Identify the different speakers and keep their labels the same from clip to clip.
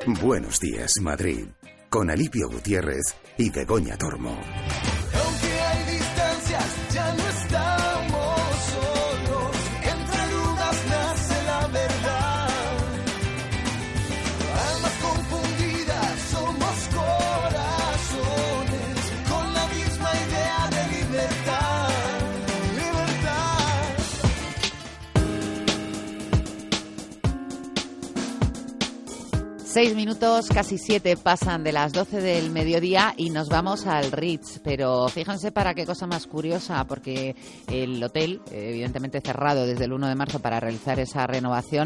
Speaker 1: Buenos días, Madrid. Con Alipio Gutiérrez y Begoña Tormo.
Speaker 2: Aunque hay distancias, ya no estamos solos. Entre dudas nace la verdad. Almas confundidas, somos corazones con la misma idea de libertad. Libertad.
Speaker 3: 6 minutos, casi 7 pasan de las 12 del mediodía y nos vamos al Ritz. Pero fíjense para qué cosa más curiosa, porque el hotel, evidentemente cerrado desde el 1 de marzo para realizar esa renovación,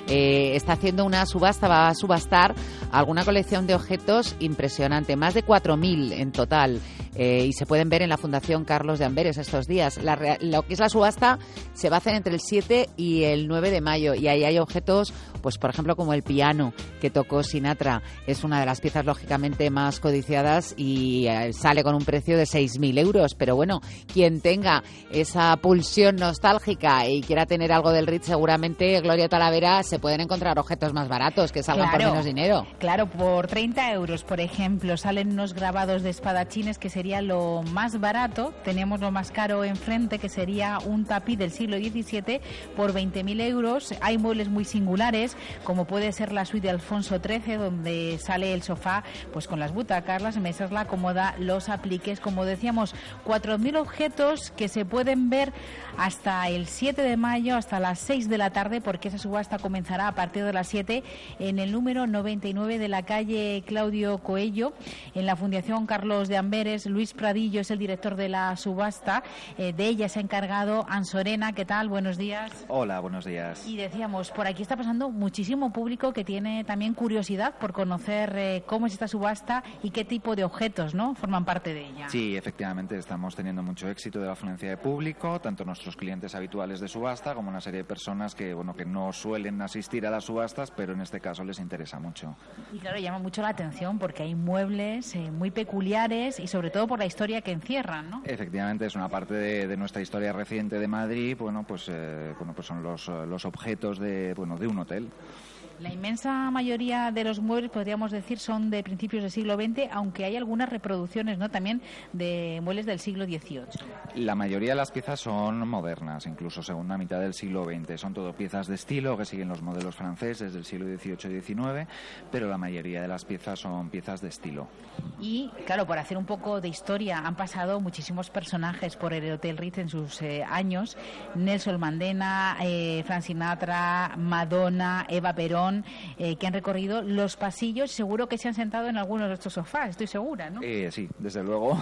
Speaker 3: está haciendo una subasta, va a subastar alguna colección de objetos impresionante, más de 4.000 en total, y se pueden ver en la Fundación Carlos de Amberes estos días. Lo que es la subasta se va a hacer entre el 7 y el 9 de mayo, y ahí hay objetos, pues por ejemplo como el piano que tocó Sinatra, es una de las piezas lógicamente más codiciadas y sale con un precio de 6.000 euros, pero bueno, quien tenga esa pulsión nostálgica y quiera tener algo del Ritz, seguramente, Gloria Talavera, se pueden encontrar objetos más baratos que salgan por menos dinero.
Speaker 4: Claro, por 30 euros, por ejemplo, salen unos grabados de espadachines, que sería lo más barato. Tenemos lo más caro enfrente, que sería un tapiz del siglo XVII por 20.000 euros. Hay muebles muy singulares, como puede ser la suite de Alfonso XIII, donde sale el sofá pues con las butacas, las mesas, la cómoda, los apliques. Como decíamos, 4.000 objetos que se pueden ver hasta el 7 de mayo, hasta las 6 de la tarde, porque esa subasta comenzará a partir de las 7 en el número 99 de la calle Claudio Coello, en la Fundación Carlos de Amberes. Luis Pradillo es el director de la subasta, de ella se ha encargado Ansorena. ¿Qué tal? Buenos días.
Speaker 5: Hola, buenos días.
Speaker 4: Y decíamos, por aquí está pasando muchísimo público que tiene también curiosidad por conocer cómo es esta subasta y qué tipo de objetos, ¿no?, forman parte de ella.
Speaker 5: Sí, efectivamente, estamos teniendo mucho éxito de la afluencia de público, tanto nuestros clientes habituales de subasta como una serie de personas que no suelen asistir a las subastas, pero en este caso les interesa mucho.
Speaker 4: Y claro, llama mucho la atención porque hay muebles muy peculiares y sobre todo por la historia que encierran, ¿no?
Speaker 5: Efectivamente, es una parte de nuestra historia reciente de Madrid. Pues son los objetos de un hotel.
Speaker 4: La inmensa mayoría de los muebles, podríamos decir, son de principios del siglo XX, aunque hay algunas reproducciones, ¿no?, también de muebles del siglo XVIII.
Speaker 5: La mayoría de las piezas son modernas, incluso segunda mitad del siglo XX. Son todo piezas de estilo que siguen los modelos franceses del siglo XVIII y XIX, pero la mayoría de las piezas son piezas de estilo.
Speaker 4: Y, claro, por hacer un poco de historia, han pasado muchísimos personajes por el Hotel Ritz en sus años. Nelson Mandela, Frank Sinatra, Madonna, Eva Perón, que han recorrido los pasillos. Seguro que se han sentado en algunos de estos sofás, estoy segura, ¿no?
Speaker 5: Sí, desde luego.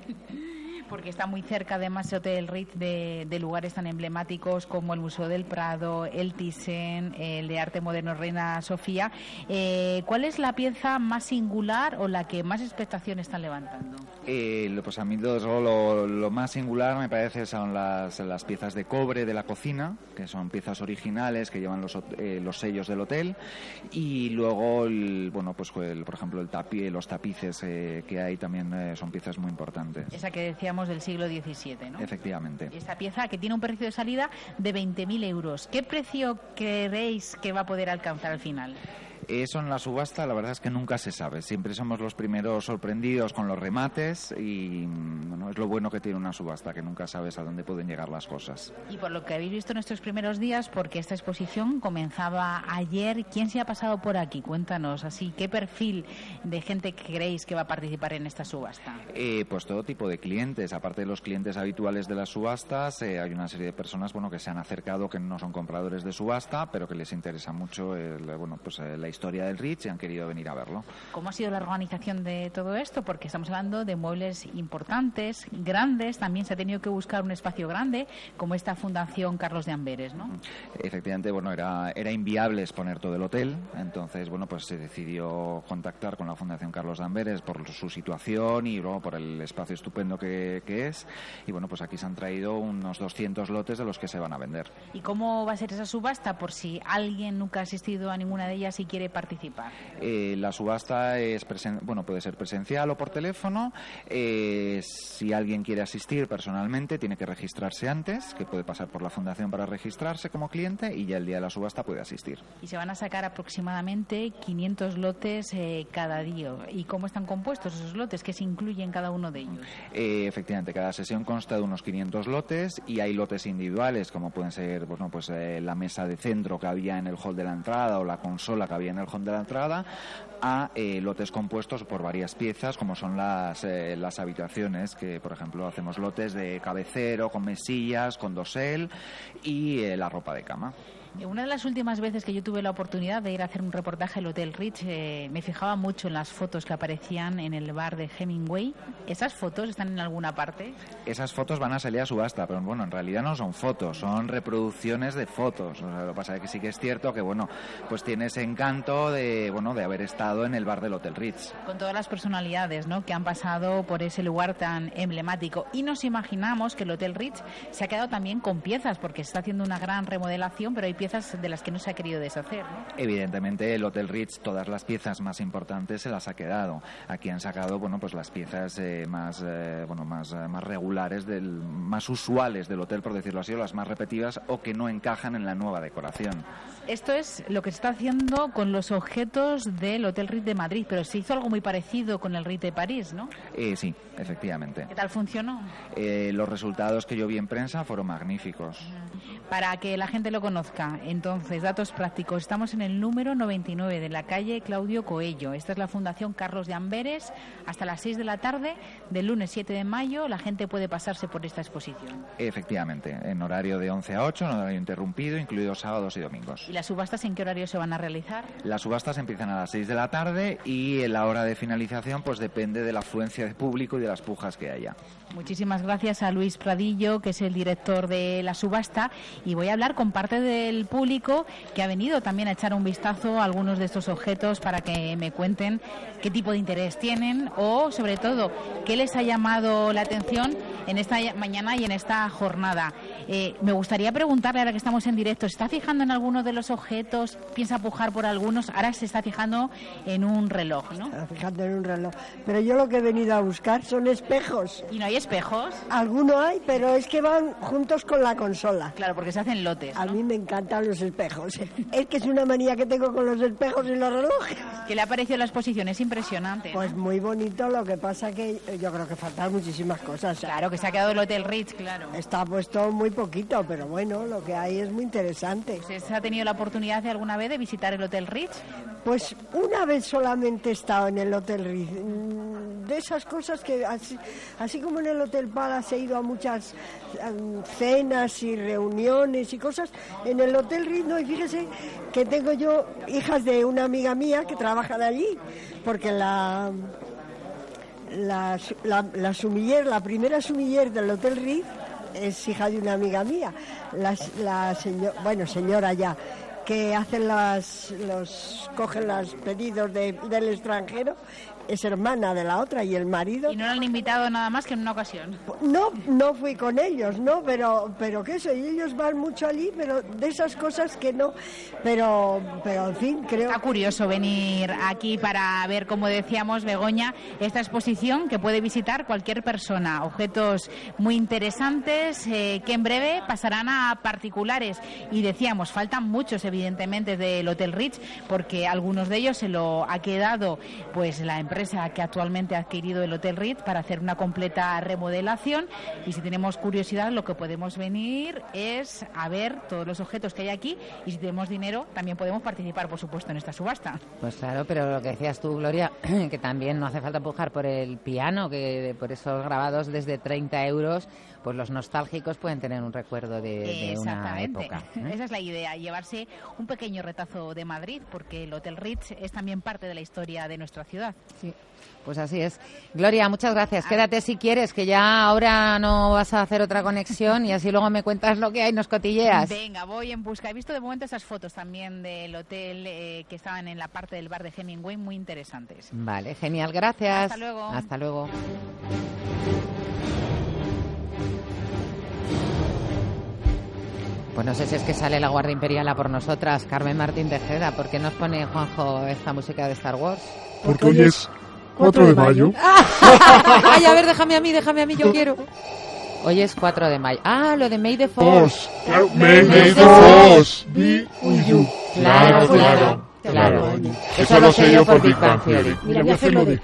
Speaker 4: Porque está muy cerca, además, el Hotel Ritz de lugares tan emblemáticos como el Museo del Prado, el Thyssen, el de Arte Moderno Reina Sofía. ¿Cuál es la pieza más singular o la que más expectación están levantando?
Speaker 5: Pues a mí lo más singular me parece son las piezas de cobre de la cocina, que son piezas originales que llevan los sellos del hotel, y luego por ejemplo los tapices que hay también son piezas muy importantes.
Speaker 4: Esa que decíamos del siglo XVII, ¿no?
Speaker 5: Efectivamente.
Speaker 4: Esta pieza que tiene un precio de salida de 20.000 euros. ¿Qué precio creéis que va a poder alcanzar al final?
Speaker 5: Eso en la subasta la verdad es que nunca se sabe. Siempre somos los primeros sorprendidos con los remates y es lo bueno que tiene una subasta, que nunca sabes a dónde pueden llegar las cosas.
Speaker 4: Y por lo que habéis visto en estos primeros días, porque esta exposición comenzaba ayer, ¿quién se ha pasado por aquí? Cuéntanos, así, ¿qué perfil de gente creéis que va a participar en esta subasta?
Speaker 5: Pues todo tipo de clientes. Aparte de los clientes habituales de las subastas, hay una serie de personas que se han acercado, que no son compradores de subasta, pero que les interesa mucho la historia del Ritz y han querido venir a verlo.
Speaker 4: ¿Cómo ha sido la organización de todo esto? Porque estamos hablando de muebles importantes, grandes. También se ha tenido que buscar un espacio grande, como esta Fundación Carlos de Amberes, ¿no?
Speaker 5: Efectivamente, era inviable exponer todo el hotel. Entonces, se decidió contactar con la Fundación Carlos de Amberes por su situación y luego por el espacio estupendo que es. Y aquí se han traído unos 200 lotes de los que se van a vender.
Speaker 4: ¿Y cómo va a ser esa subasta? Por si alguien nunca ha asistido a ninguna de ellas y quiere participar.
Speaker 5: La subasta puede ser presencial o por teléfono. Si si alguien quiere asistir personalmente, tiene que registrarse antes, que puede pasar por la fundación para registrarse como cliente, y ya el día de la subasta puede asistir.
Speaker 4: Y se van a sacar aproximadamente 500 lotes cada día. ¿Y cómo están compuestos esos lotes? ¿Qué se incluye en cada uno de ellos?
Speaker 5: Efectivamente, cada sesión consta de unos 500 lotes, y hay lotes individuales, como pueden ser la mesa de centro que había en el hall de la entrada o la consola que había en el hall de la entrada, a lotes compuestos por varias piezas, como son las habitaciones, que por ejemplo hacemos lotes de cabecero, con mesillas, con dosel y la ropa de cama.
Speaker 4: Una de las últimas veces que yo tuve la oportunidad de ir a hacer un reportaje al Hotel Ritz, me fijaba mucho en las fotos que aparecían en el bar de Hemingway. ¿Esas fotos están en alguna parte?
Speaker 5: Esas fotos van a salir a subasta, pero bueno, en realidad no son fotos, son reproducciones de fotos. O sea, lo que pasa es que sí que es cierto que pues tiene ese encanto de haber estado en el bar del Hotel Ritz.
Speaker 4: Con todas las personalidades, ¿no?, que han pasado por ese lugar tan emblemático. Y nos imaginamos que el Hotel Ritz se ha quedado también con piezas, porque se está haciendo una gran remodelación, pero hay piezas de las que no se ha querido deshacer, ¿no?
Speaker 5: Evidentemente el Hotel Ritz, todas las piezas más importantes se las ha quedado. Aquí han sacado pues las piezas más regulares, más usuales del hotel, por decirlo así, o las más repetidas o que no encajan en la nueva decoración.
Speaker 4: Esto es lo que se está haciendo con los objetos del Hotel Ritz de Madrid, pero se hizo algo muy parecido con el Ritz de París, ¿no?
Speaker 5: Sí, efectivamente.
Speaker 4: ¿Qué tal funcionó?
Speaker 5: Los resultados que yo vi en prensa fueron magníficos.
Speaker 4: Para que la gente lo conozca, entonces, datos prácticos. Estamos en el número 99 de la calle Claudio Coello. Esta es la Fundación Carlos de Amberes. Hasta las 6 de la tarde del lunes 7 de mayo la gente puede pasarse por esta exposición.
Speaker 5: Efectivamente, en horario de 11 a 8, en horario interrumpido, incluidos sábados y domingos.
Speaker 4: ¿Y las subastas en qué horario se van a realizar?
Speaker 5: Las subastas empiezan a las 6 de la tarde y la hora de finalización pues depende de la afluencia de público y de las pujas que haya.
Speaker 4: Muchísimas gracias a Luis Pradillo, que es el director de la subasta, y voy a hablar con parte del público que ha venido también a echar un vistazo a algunos de estos objetos para que me cuenten qué tipo de interés tienen o, sobre todo, qué les ha llamado la atención en esta mañana y en esta jornada. Me gustaría preguntarle, ahora que estamos en directo, ¿se está fijando en alguno de los objetos? ¿Piensa pujar por algunos? Ahora se está fijando en un reloj, ¿no?
Speaker 6: Se está fijando en un reloj. Pero yo lo que he venido a buscar son espejos.
Speaker 4: ¿Y no hay espejos?
Speaker 6: Algunos hay, pero es que van juntos con la consola.
Speaker 4: Claro, porque se hacen lotes, ¿no?
Speaker 6: A mí me encantan los espejos. Es que es una manía que tengo con los espejos y los relojes.
Speaker 4: ¿Qué le ha parecido la exposición? Es impresionante, ¿no?
Speaker 6: Pues muy bonito, lo que pasa que yo creo que faltan muchísimas cosas.
Speaker 4: Claro, que se ha quedado el Hotel Ritz, claro.
Speaker 6: Está puesto muy poquito, pero bueno, lo que hay es muy interesante.
Speaker 4: ¿Usted ha tenido la oportunidad de alguna vez de visitar el Hotel Ritz?
Speaker 6: Pues una vez solamente he estado en el Hotel Ritz. De esas cosas que, así como en el Hotel Palace he ido a muchas cenas y reuniones y cosas, en el Hotel Ritz no. Y fíjese que tengo yo hijas de una amiga mía que trabajan allí, porque la sumiller, la primera sumiller del Hotel Ritz es hija de una amiga mía, señora ya, que hacen cogen los pedidos del extranjero, es hermana de la otra, y el marido.
Speaker 4: ¿Y no la han invitado nada más que en una ocasión?
Speaker 6: No fui con ellos, ¿no? Pero qué sé, ellos van mucho allí, pero de esas cosas que no. Pero en fin, creo.
Speaker 4: Está curioso venir aquí para ver, como decíamos, Begoña, esta exposición que puede visitar cualquier persona. Objetos muy interesantes que en breve pasarán a particulares. Y decíamos, faltan muchos, evidentemente, del Hotel Ritz, porque algunos de ellos se lo ha quedado pues la empresa que actualmente ha adquirido el Hotel Ritz para hacer una completa remodelación, y si tenemos curiosidad lo que podemos venir es a ver todos los objetos que hay aquí, y si tenemos dinero también podemos participar, por supuesto, en esta subasta.
Speaker 3: Pues claro, pero lo que decías tú, Gloria, que también no hace falta empujar por el piano, que por esos grabados desde 30 euros, pues los nostálgicos pueden tener un recuerdo de una época.
Speaker 4: Esa es la idea, llevarse un pequeño retazo de Madrid, porque el Hotel Ritz es también parte de la historia de nuestra ciudad.
Speaker 3: Sí, pues así es. Gloria, muchas gracias. Quédate si quieres, que ya ahora no vas a hacer otra conexión y así luego me cuentas lo que hay, nos cotilleas.
Speaker 4: Venga, voy en busca. He visto de momento esas fotos también del hotel que estaban en la parte del bar de Hemingway, muy interesantes.
Speaker 3: Vale, genial, gracias.
Speaker 4: Hasta luego.
Speaker 3: Hasta luego. Pues no sé si es que sale la Guardia Imperial a por nosotras. Carmen Martín Tejeda, ¿por qué nos pone Juanjo esta música de Star Wars?
Speaker 7: Porque hoy es 4 de mayo.
Speaker 3: Ay, a ver, déjame a mí, yo quiero. Hoy es 4 de mayo. Ah, lo de May the Force.
Speaker 7: Claro, May the Force be with you. Claro. Eso lo sé yo por Big Bang Theory.
Speaker 6: Mira, voy a hacerlo de...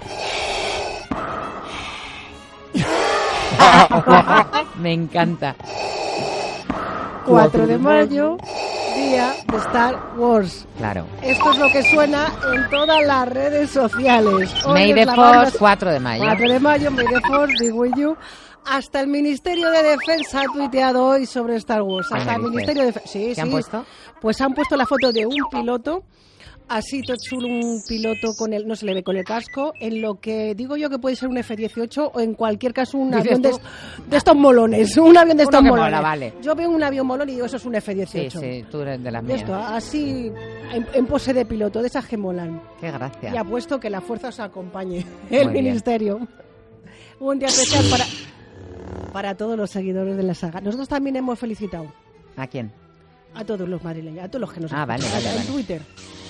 Speaker 3: Me encanta.
Speaker 8: 4 de mayo, día de Star Wars.
Speaker 3: Claro.
Speaker 8: Esto es lo que suena en todas las redes sociales. Hoy
Speaker 3: May
Speaker 8: es
Speaker 3: the
Speaker 8: la
Speaker 3: Force,
Speaker 8: banda-
Speaker 3: 4 de mayo.
Speaker 8: 4 de mayo, May the Force, be with you. Hasta el Ministerio de Defensa ha tuiteado hoy sobre Star Wars.
Speaker 3: ¿Qué
Speaker 8: Hasta
Speaker 3: me
Speaker 8: el
Speaker 3: dices?
Speaker 8: Ministerio de Defensa. Sí,
Speaker 3: ¿Qué han puesto?
Speaker 8: Pues han puesto la foto de un piloto. Así todo chulo, un piloto con el, no se le ve con el casco, en lo que digo yo que puede ser un F-18 o en cualquier caso un
Speaker 3: ¿Dices
Speaker 8: avión
Speaker 3: tú?
Speaker 8: de estos molones, un avión de estos
Speaker 3: Uno que
Speaker 8: molones.
Speaker 3: mola, vale.
Speaker 8: Yo veo un avión molón y digo, eso es un
Speaker 3: Sí,
Speaker 8: F-18.
Speaker 3: sí, tú eres de las
Speaker 8: De
Speaker 3: mías.
Speaker 8: esto, así en pose de piloto, de esas que molan.
Speaker 3: Qué gracia.
Speaker 8: Y apuesto que la fuerza os acompañe, el
Speaker 3: bien.
Speaker 8: ministerio. Un día especial para todos los seguidores de la saga. Nosotros también hemos felicitado
Speaker 3: ¿A quién?
Speaker 8: a todos los madrileños, a todos los que nos
Speaker 3: Ah, vale,
Speaker 8: escuchan,
Speaker 3: vale,
Speaker 8: en
Speaker 3: vale.
Speaker 8: Twitter.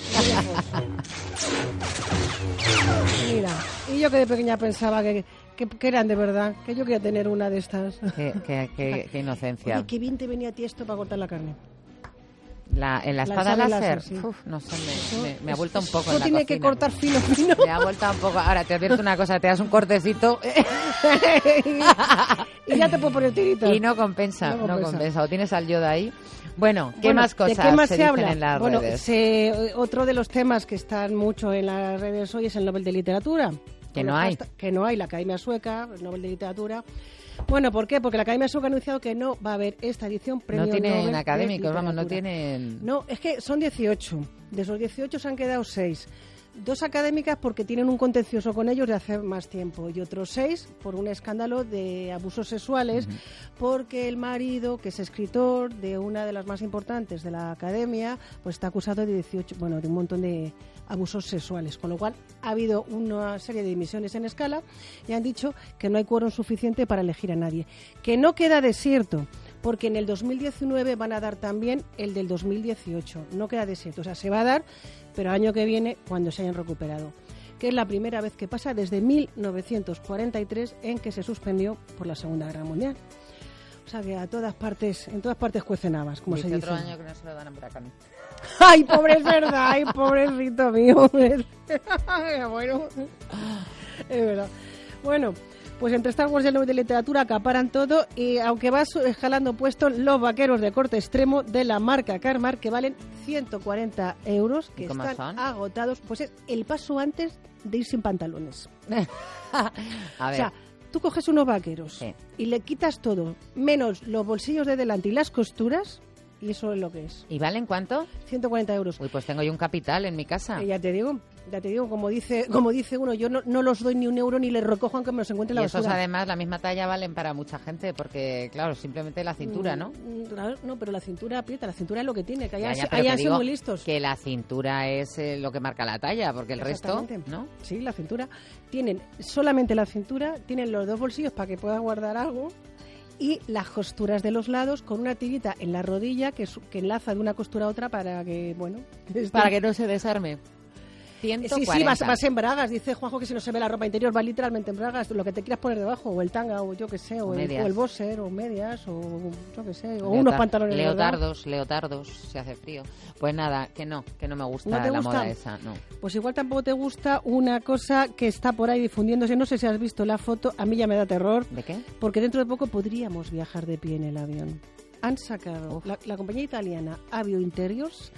Speaker 8: Mira, y yo que de pequeña pensaba que eran de verdad, que yo quería tener una de estas.
Speaker 3: Qué inocencia.
Speaker 8: Oye, qué bien te venía a ti esto para cortar la carne.
Speaker 3: En la espada
Speaker 8: sable
Speaker 3: láser.
Speaker 8: sí.
Speaker 3: Uf, no sé, me ha vuelto un poco
Speaker 8: Eso
Speaker 3: en la
Speaker 8: tiene que
Speaker 3: cocina.
Speaker 8: cortar fino.
Speaker 3: Me ha vuelto un poco. Ahora te advierto una cosa, te das un cortecito
Speaker 8: Y ya te puedo poner tiritas.
Speaker 3: y no compensa,
Speaker 8: No
Speaker 3: no
Speaker 8: compensa.
Speaker 3: compensa. O tienes al Yoda ahí. Bueno, ¿qué
Speaker 8: Bueno,
Speaker 3: más cosas
Speaker 8: ¿de qué más
Speaker 3: se
Speaker 8: se
Speaker 3: dicen
Speaker 8: habla?
Speaker 3: en las
Speaker 8: Bueno,
Speaker 3: redes?
Speaker 8: otro de los temas que están mucho en las redes hoy es el Nobel de Literatura.
Speaker 3: Que
Speaker 8: Con
Speaker 3: no
Speaker 8: los
Speaker 3: hay.
Speaker 8: Que no hay, la Academia Sueca, el Nobel de Literatura. Bueno, ¿por qué? Porque la Academia Sueca ha anunciado que no va a haber esta edición premio
Speaker 3: No tienen
Speaker 8: Nobel de
Speaker 3: académicos, vamos, no
Speaker 8: Literatura.
Speaker 3: tienen...
Speaker 8: No, es que son 18. De esos 18 se han quedado 6. 2 académicas porque tienen un contencioso con ellos de hace más tiempo y otros 6 por un escándalo de abusos sexuales porque el marido, que es escritor de una de las más importantes de la academia, pues está acusado de de un montón de abusos sexuales, con lo cual ha habido una serie de dimisiones en escala y han dicho que no hay quórum suficiente para elegir a nadie. Que no queda desierto, porque en el 2019 van a dar también el del 2018. No queda desierto, o sea, se va a dar, pero el año que viene, cuando se hayan recuperado. Que es la primera vez que pasa desde 1943 en que se suspendió por la Segunda Guerra Mundial. O sea, que en todas partes cuecen habas, como se
Speaker 3: Dice
Speaker 8: dice.
Speaker 3: otro año que no se lo dan a Murakami.
Speaker 8: Ay, pobre, es verdad, ay, pobrecito mío. Bueno, es verdad. Bueno, pues entre Star Wars y el Nobel de Literatura acaparan todo y aunque va escalando puestos los vaqueros de corte extremo de la marca Karmar que valen 140 euros, que
Speaker 3: ¿Y cómo
Speaker 8: están
Speaker 3: son?
Speaker 8: agotados, pues es el paso antes de ir sin pantalones.
Speaker 3: A
Speaker 8: O
Speaker 3: ver,
Speaker 8: sea, tú coges unos vaqueros
Speaker 3: Sí.
Speaker 8: y le quitas todo, menos los bolsillos de delante y las costuras, y eso es lo que es.
Speaker 3: ¿y valen cuánto?
Speaker 8: 140 euros.
Speaker 3: Uy, pues tengo yo un capital en mi casa.
Speaker 8: Ya te digo, como dice uno, yo no los doy ni un euro ni les recojo aunque me los encuentre en
Speaker 3: Y
Speaker 8: la
Speaker 3: esos
Speaker 8: basura.
Speaker 3: además, la misma talla valen para mucha gente, porque claro, simplemente la cintura, ¿no?
Speaker 8: Claro, no, pero la cintura aprieta, la cintura es lo que tiene, que
Speaker 3: Ya,
Speaker 8: hayan
Speaker 3: pero que
Speaker 8: sido
Speaker 3: digo
Speaker 8: muy listos.
Speaker 3: que la cintura es lo que marca la talla, porque el resto,
Speaker 8: Exactamente.
Speaker 3: ¿no?
Speaker 8: Sí, la cintura. Tienen solamente la cintura, tienen los dos bolsillos para que puedan guardar algo y las costuras de los lados con una tirita en la rodilla que enlaza de una costura a otra para que, bueno...
Speaker 3: Para que no se desarme.
Speaker 8: Sí,
Speaker 3: 140.
Speaker 8: vas en bragas. Dice Juanjo que si no se ve la ropa interior va literalmente en bragas, lo que te quieras poner debajo, o el tanga, o yo que sé, o el boxer, o medias, o yo que sé, o unos pantalones de verdad.
Speaker 3: Leotardos, se hace frío. Pues nada, que no me gusta
Speaker 8: ¿No te
Speaker 3: la
Speaker 8: gusta?
Speaker 3: moda esa, no.
Speaker 8: Pues igual tampoco te gusta una cosa que está por ahí difundiéndose, no sé si has visto la foto, a mí ya me da terror,
Speaker 3: ¿De qué?
Speaker 8: porque dentro de poco podríamos viajar de pie en el avión. Han sacado, la compañía italiana Avio Interiors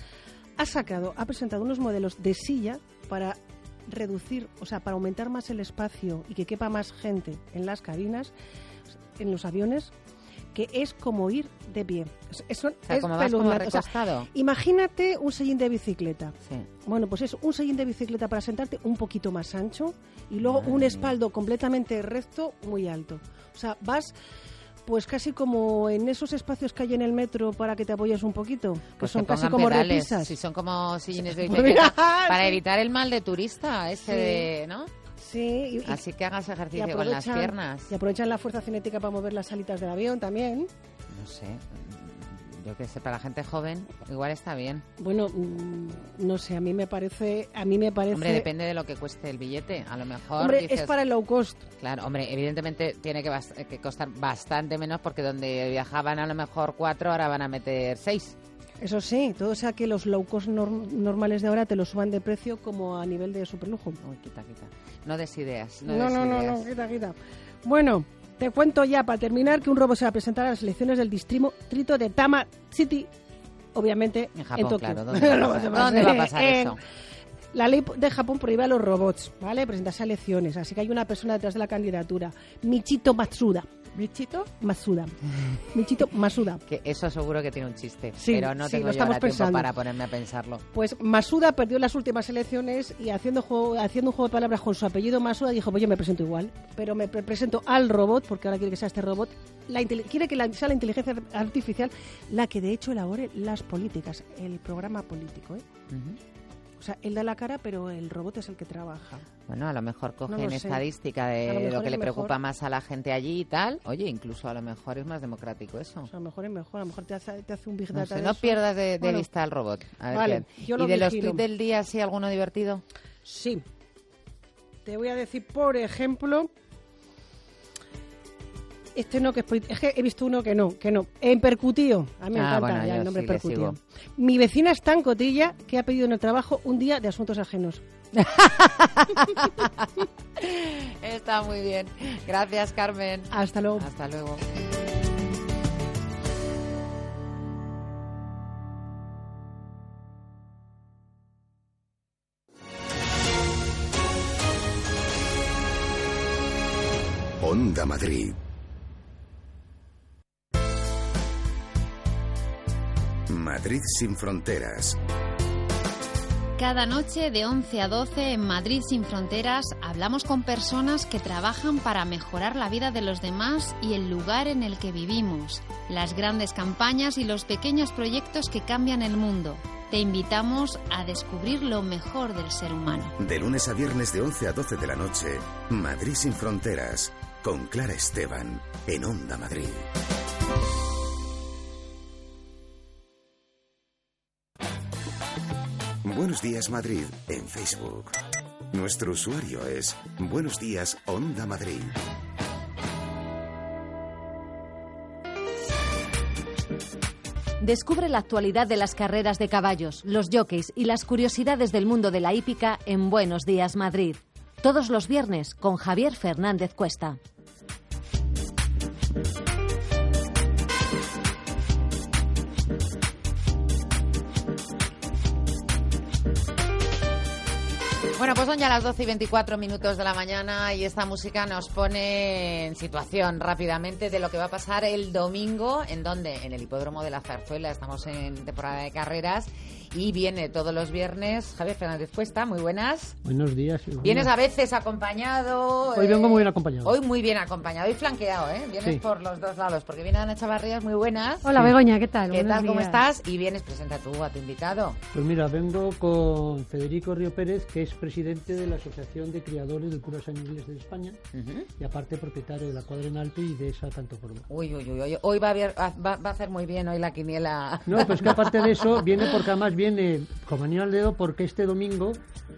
Speaker 8: ha presentado unos modelos de silla para reducir, o sea, para aumentar más el espacio y que quepa más gente en las cabinas, en los aviones, que es como ir de pie. Es
Speaker 3: O sea, como vas como
Speaker 8: espeluznante. O sea,
Speaker 3: recostado.
Speaker 8: imagínate un sillín de bicicleta.
Speaker 3: Sí.
Speaker 8: Bueno, pues es un sillín de bicicleta para sentarte un poquito más ancho y luego un espaldo completamente recto muy alto. O sea, vas pues casi como en esos espacios que hay en el metro para que te apoyes un poquito, que
Speaker 3: Pues
Speaker 8: son
Speaker 3: que
Speaker 8: casi
Speaker 3: pongan
Speaker 8: como
Speaker 3: pedales,
Speaker 8: repisas.
Speaker 3: si son como sillines de
Speaker 8: Pues
Speaker 3: bicicleta,
Speaker 8: mira,
Speaker 3: para
Speaker 8: sí.
Speaker 3: evitar el mal de turista,
Speaker 8: Sí.
Speaker 3: ¿no?
Speaker 8: Sí,
Speaker 3: Así que hagas
Speaker 8: y
Speaker 3: ejercicio con las piernas.
Speaker 8: Y aprovechan la fuerza cinética para mover las alitas del avión también.
Speaker 3: No sé, Yo que sé, para la gente joven igual está bien.
Speaker 8: Bueno, no sé, a mí me parece...
Speaker 3: Hombre, depende de lo que cueste el billete. A lo mejor
Speaker 8: Hombre,
Speaker 3: dices,
Speaker 8: es para el low cost.
Speaker 3: Claro, hombre, evidentemente tiene que costar bastante menos porque donde viajaban a lo mejor 4, ahora van a meter 6.
Speaker 8: Eso sí, todo sea que los low cost normales de ahora te lo suban de precio como a nivel de superlujo.
Speaker 3: Uy, quita. No des ideas.
Speaker 8: No, quita. Bueno, te cuento ya para terminar que un robot se va a presentar a las elecciones del distrito de Tama City, obviamente
Speaker 3: en Japón,
Speaker 8: Tokio.
Speaker 3: claro. ¿Dónde va a pasar eso?
Speaker 8: La ley de Japón prohíbe a los robots, ¿vale?, presentarse a elecciones, así que hay una persona detrás de la candidatura, Michito Matsuda. ¿Michito? Michito Masuda.
Speaker 3: Que eso seguro que tiene un chiste,
Speaker 8: sí,
Speaker 3: pero no tengo yo ahora tiempo para ponerme a pensarlo.
Speaker 8: Pues Masuda perdió las últimas elecciones y haciendo un juego de palabras con su apellido Masuda dijo, pues yo me presento igual, pero me presento al robot, porque ahora quiere que sea este robot, quiere que sea la inteligencia artificial la que de hecho elabore las políticas, el programa político, ¿eh? O sea, él da la cara, pero el robot es el que trabaja.
Speaker 3: Bueno, a lo mejor cogen estadística de lo que le preocupa más a la gente allí y tal. Oye, incluso a lo mejor es más democrático eso.
Speaker 8: O sea, a lo mejor es mejor. A lo mejor te hace un big data.
Speaker 3: No pierdas de vista al robot. A ver,
Speaker 8: vale, yo lo
Speaker 3: ¿y de
Speaker 8: vigilo.
Speaker 3: los tweets del día, sí, alguno divertido?
Speaker 8: Sí. Te voy a decir, por ejemplo... Este no, que es que he visto uno que no. En Percutío. A mí me encanta
Speaker 3: bueno,
Speaker 8: ya el nombre
Speaker 3: sí,
Speaker 8: Percutío. Mi vecina es tan cotilla que ha pedido en el trabajo un día de asuntos ajenos.
Speaker 3: Está muy bien. Gracias, Carmen.
Speaker 8: Hasta luego.
Speaker 3: Hasta luego.
Speaker 1: Onda Madrid. Madrid sin fronteras.
Speaker 9: Cada noche de 11 a 12 en Madrid sin fronteras hablamos con personas que trabajan para mejorar la vida de los demás y el lugar en el que vivimos, las grandes campañas y los pequeños proyectos que cambian el mundo. Te invitamos a descubrir lo mejor del ser humano.
Speaker 1: De lunes a viernes de 11 a 12 de la noche, Madrid sin fronteras, con Clara Esteban, en Onda Madrid. Buenos Días Madrid en Facebook. Nuestro usuario es Buenos Días Onda Madrid.
Speaker 10: Descubre la actualidad de las carreras de caballos, los jockeys y las curiosidades del mundo de la hípica en Buenos Días Madrid. Todos los viernes con Javier Fernández Cuesta.
Speaker 3: Bueno, pues son ya las 12 y 24 minutos de la mañana y esta música nos pone en situación rápidamente de lo que va a pasar el domingo. ¿En dónde? En el Hipódromo de la Zarzuela. Estamos en temporada de carreras y viene todos los viernes Javier Fernández Cuesta. Muy buenas.
Speaker 11: Buenos días.
Speaker 3: Vienes a veces acompañado.
Speaker 11: Hoy vengo muy bien acompañado.
Speaker 3: Hoy muy bien acompañado. Hoy flanqueado, ¿eh? Vienes por los dos lados porque viene Ana Chavarrías. Muy buenas.
Speaker 12: Hola, Begoña, ¿qué tal?
Speaker 3: ¿Qué tal? ¿Cómo
Speaker 12: días.
Speaker 3: estás? Y vienes, presenta tú a tu invitado.
Speaker 11: Pues mira, vengo con Federico Río Pérez, que es presidente de la Asociación de Criadores de Puros Añadiles de España y aparte propietario de la Cuadra en Alto y de esa Canto Forma.
Speaker 3: Uy, hoy va a hacer muy bien hoy la quiniela.
Speaker 11: No, pues que aparte de eso viene porque además viene como anillo al dedo porque este domingo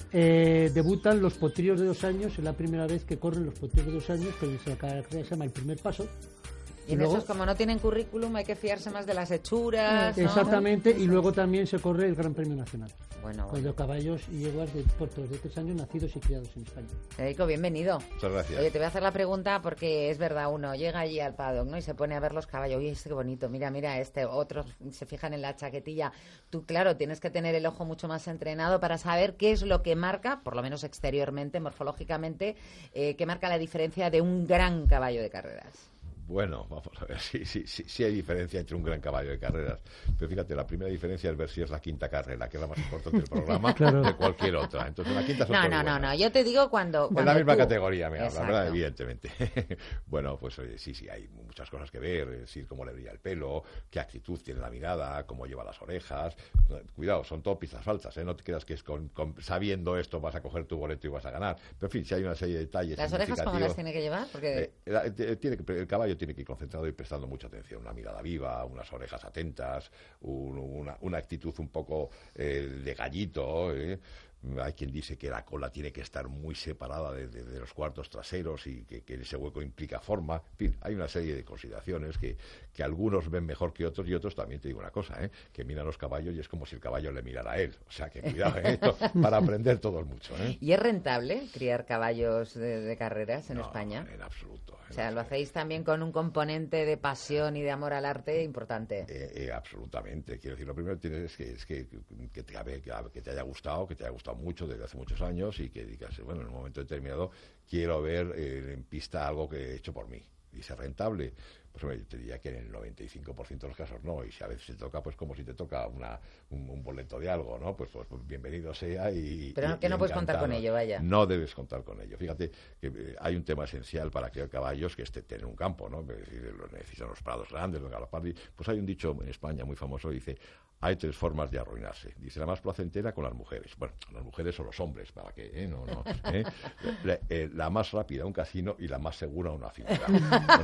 Speaker 11: debutan los potrillos de 2 años, es la primera vez que corren los potrillos de 2 años, que se llama El Primer Paso.
Speaker 3: Y en luego, esos, como no tienen currículum, hay que fiarse más de las hechuras, ¿no?
Speaker 11: Exactamente, y luego también se corre el Gran Premio Nacional.
Speaker 3: Bueno.
Speaker 11: Con los caballos y yeguas de puertos de 3 años nacidos y criados en España.
Speaker 3: Federico, bienvenido.
Speaker 13: Muchas gracias.
Speaker 3: Oye, te voy a hacer la pregunta porque es verdad, uno llega allí al paddock, ¿no? Y se pone a ver los caballos. Uy, qué bonito, mira, otros se fijan en la chaquetilla. Tú, claro, tienes que tener el ojo mucho más entrenado para saber qué es lo que marca, por lo menos exteriormente, morfológicamente, qué marca la diferencia de un gran caballo de carreras.
Speaker 13: Bueno, vamos a ver, sí hay diferencia entre un gran caballo de carreras. Pero fíjate, la primera diferencia es ver si es la quinta carrera, que es la más importante del programa, de cualquier otra. Entonces, la quinta
Speaker 3: No, yo te digo cuando
Speaker 13: en la misma categoría,
Speaker 3: me
Speaker 13: habla, ¿verdad? Evidentemente. Bueno, pues sí, hay muchas cosas que ver, es decir, cómo le brilla el pelo, qué actitud tiene la mirada, cómo lleva las orejas. Cuidado, son todo piezas falsas, ¿eh? No te creas que es sabiendo esto vas a coger tu boleto y vas a ganar. Pero en fin, si hay una serie de detalles.
Speaker 3: ¿Las orejas cómo las tiene que llevar? Porque
Speaker 13: el caballo tiene que ir concentrado y prestando mucha atención. Una mirada viva, unas orejas atentas, una actitud un poco de gallito, Hay quien dice que la cola tiene que estar muy separada de los cuartos traseros y que ese hueco implica forma. En fin, hay una serie de consideraciones que algunos ven mejor que otros, y otros, también te digo una cosa, que miran los caballos y es como si el caballo le mirara a él. O sea, que cuidado, para aprender todos mucho.
Speaker 3: ¿Y es rentable criar caballos de carreras en España?
Speaker 13: En absoluto.
Speaker 3: O sea, lo hacéis también con un componente de pasión y de amor al arte importante.
Speaker 13: Absolutamente. Quiero decir, lo primero tienes que te haya gustado mucho desde hace muchos años, y que digas, bueno, en un momento determinado quiero ver en pista algo que he hecho por mí. ¿Dice rentable? Pues hombre, yo te diría que en el 95% de los casos no, y si a veces te toca, pues como si te toca un boleto de algo, ¿no? Pues bienvenido sea y...
Speaker 3: Pero que no puedes contar con ello, vaya.
Speaker 13: No debes contar con ello. Fíjate que hay un tema esencial para criar caballos, que es tener un campo, ¿no? Es decir, lo necesitan los prados grandes, los galopar. Pues hay un dicho en España muy famoso, dice: hay 3 formas de arruinarse. Dice: la más placentera con las mujeres. Bueno, las mujeres o los hombres, ¿para qué? La más rápida, un casino, y la más segura, una finca. Bueno,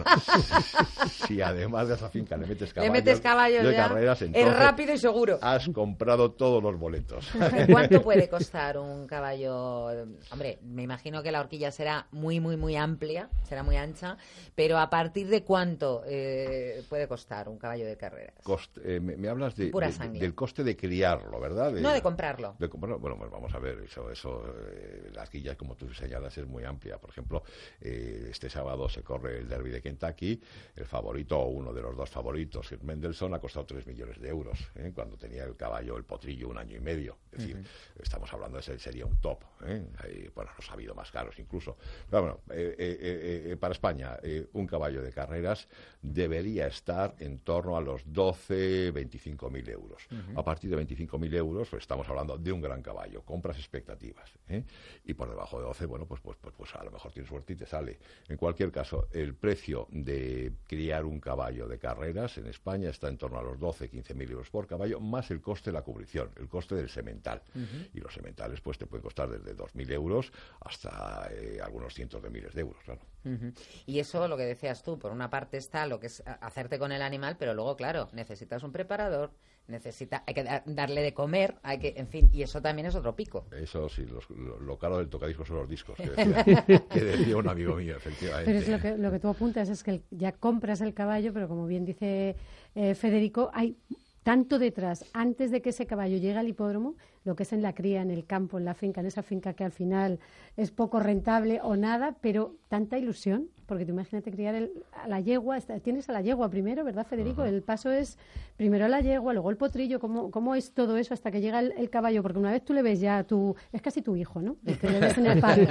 Speaker 13: si además de esa finca le metes caballos de carreras, entonces
Speaker 3: es rápido y seguro.
Speaker 13: Has comprado todos los boletos.
Speaker 3: ¿Cuánto puede costar un caballo? Hombre, me imagino que la horquilla será muy, muy, muy amplia, será muy ancha, pero ¿a partir de cuánto puede costar un caballo de carreras?
Speaker 13: Me hablas del coste de criarlo, ¿verdad?
Speaker 3: No, de comprarlo.
Speaker 13: Bueno, pues vamos a ver, eso las guillas, como tú señalas, es muy amplia. Por ejemplo, este sábado se corre el Derby de Kentucky. El favorito, o uno de los 2 favoritos, Sir Mendelssohn, ha costado 3 millones de euros, cuando tenía el caballo, el potrillo, 1 año y medio. Es decir, estamos hablando de ese, sería un top. Bueno, los ha habido más caros incluso. Pero bueno, para España, un caballo de carreras debería estar en torno a los 12-25.000 euros. A partir de 25.000 euros, pues estamos hablando de un gran caballo. Compras expectativas. Y por debajo de 12, bueno, pues a lo mejor tienes suerte y te sale. En cualquier caso, el precio de criar un caballo de carreras en España está en torno a los 12-15.000 euros por caballo, más el coste de la cubrición, el coste del semental. Y los sementales pues te pueden costar desde 2.000 euros hasta algunos cientos de miles de euros, claro.
Speaker 3: Y eso, lo que decías tú, por una parte está lo que es hacerte con el animal, pero luego, claro, necesitas un preparador, hay que darle de comer, en fin, y eso también es otro pico.
Speaker 13: Eso sí, lo caro del tocadiscos son los discos, que decía un amigo mío, efectivamente.
Speaker 12: Pero es lo que tú apuntas, es que ya compras el caballo, pero como bien dice Federico, hay tanto detrás, antes de que ese caballo llegue al hipódromo, lo que es en la cría, en el campo, en la finca, en esa finca que al final es poco rentable o nada, pero tanta ilusión, porque tú imagínate criar a la yegua, tienes a la yegua primero, ¿verdad, Federico? El paso es primero a la yegua, luego el potrillo, ¿cómo es todo eso hasta que llega el caballo? Porque una vez tú le ves ya, es casi tu hijo, ¿no? Que le ves en el palo.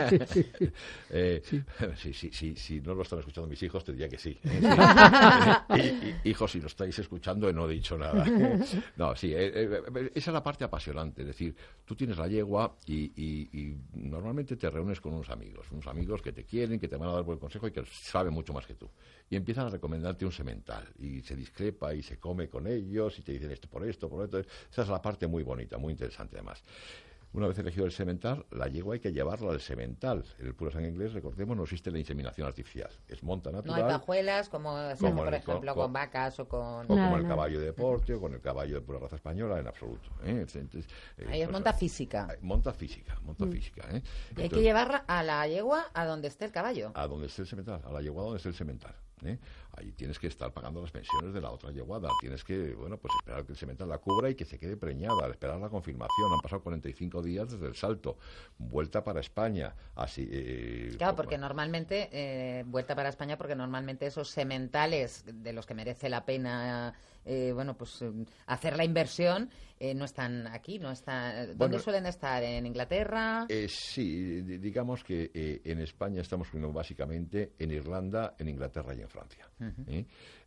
Speaker 13: Si no lo están escuchando mis hijos, te diría que sí. Hijos, si lo estáis escuchando, no he dicho nada. No, sí, esa es la parte apasionante, es decir, tú tienes la yegua y normalmente te reúnes con unos amigos que te quieren, que te van a dar buen consejo y que saben mucho más que tú. Y empiezan a recomendarte un semental y se discrepa y se come con ellos y te dicen esto por esto. Esa es la parte muy bonita, muy interesante además. Una vez elegido el semental, la yegua hay que llevarla al semental. En el puro sangue inglés, recordemos, no existe la inseminación artificial. Es monta natural.
Speaker 3: No hay pajuelas, como por ejemplo, con vacas o con...
Speaker 13: O como el caballo de deporte o con el caballo de pura raza española, en absoluto.
Speaker 3: Entonces, ahí es monta física.
Speaker 13: Monta física.
Speaker 3: Y hay que llevarla a la yegua a donde esté el caballo.
Speaker 13: A donde esté el semental, a la yegua donde esté el semental. Ahí tienes que estar pagando las pensiones de la otra yeguada, tienes que, esperar que el semental la cubra y que se quede preñada, esperar la confirmación. Han pasado 45 días desde el salto, vuelta para España, así.
Speaker 3: Claro, porque normalmente vuelta para España, porque normalmente esos sementales de los que merece la pena hacer la inversión no están aquí, no están. ¿Dónde suelen estar? ¿En Inglaterra?
Speaker 13: Sí, digamos que en España estamos poniendo básicamente en Irlanda, en Inglaterra y en Francia.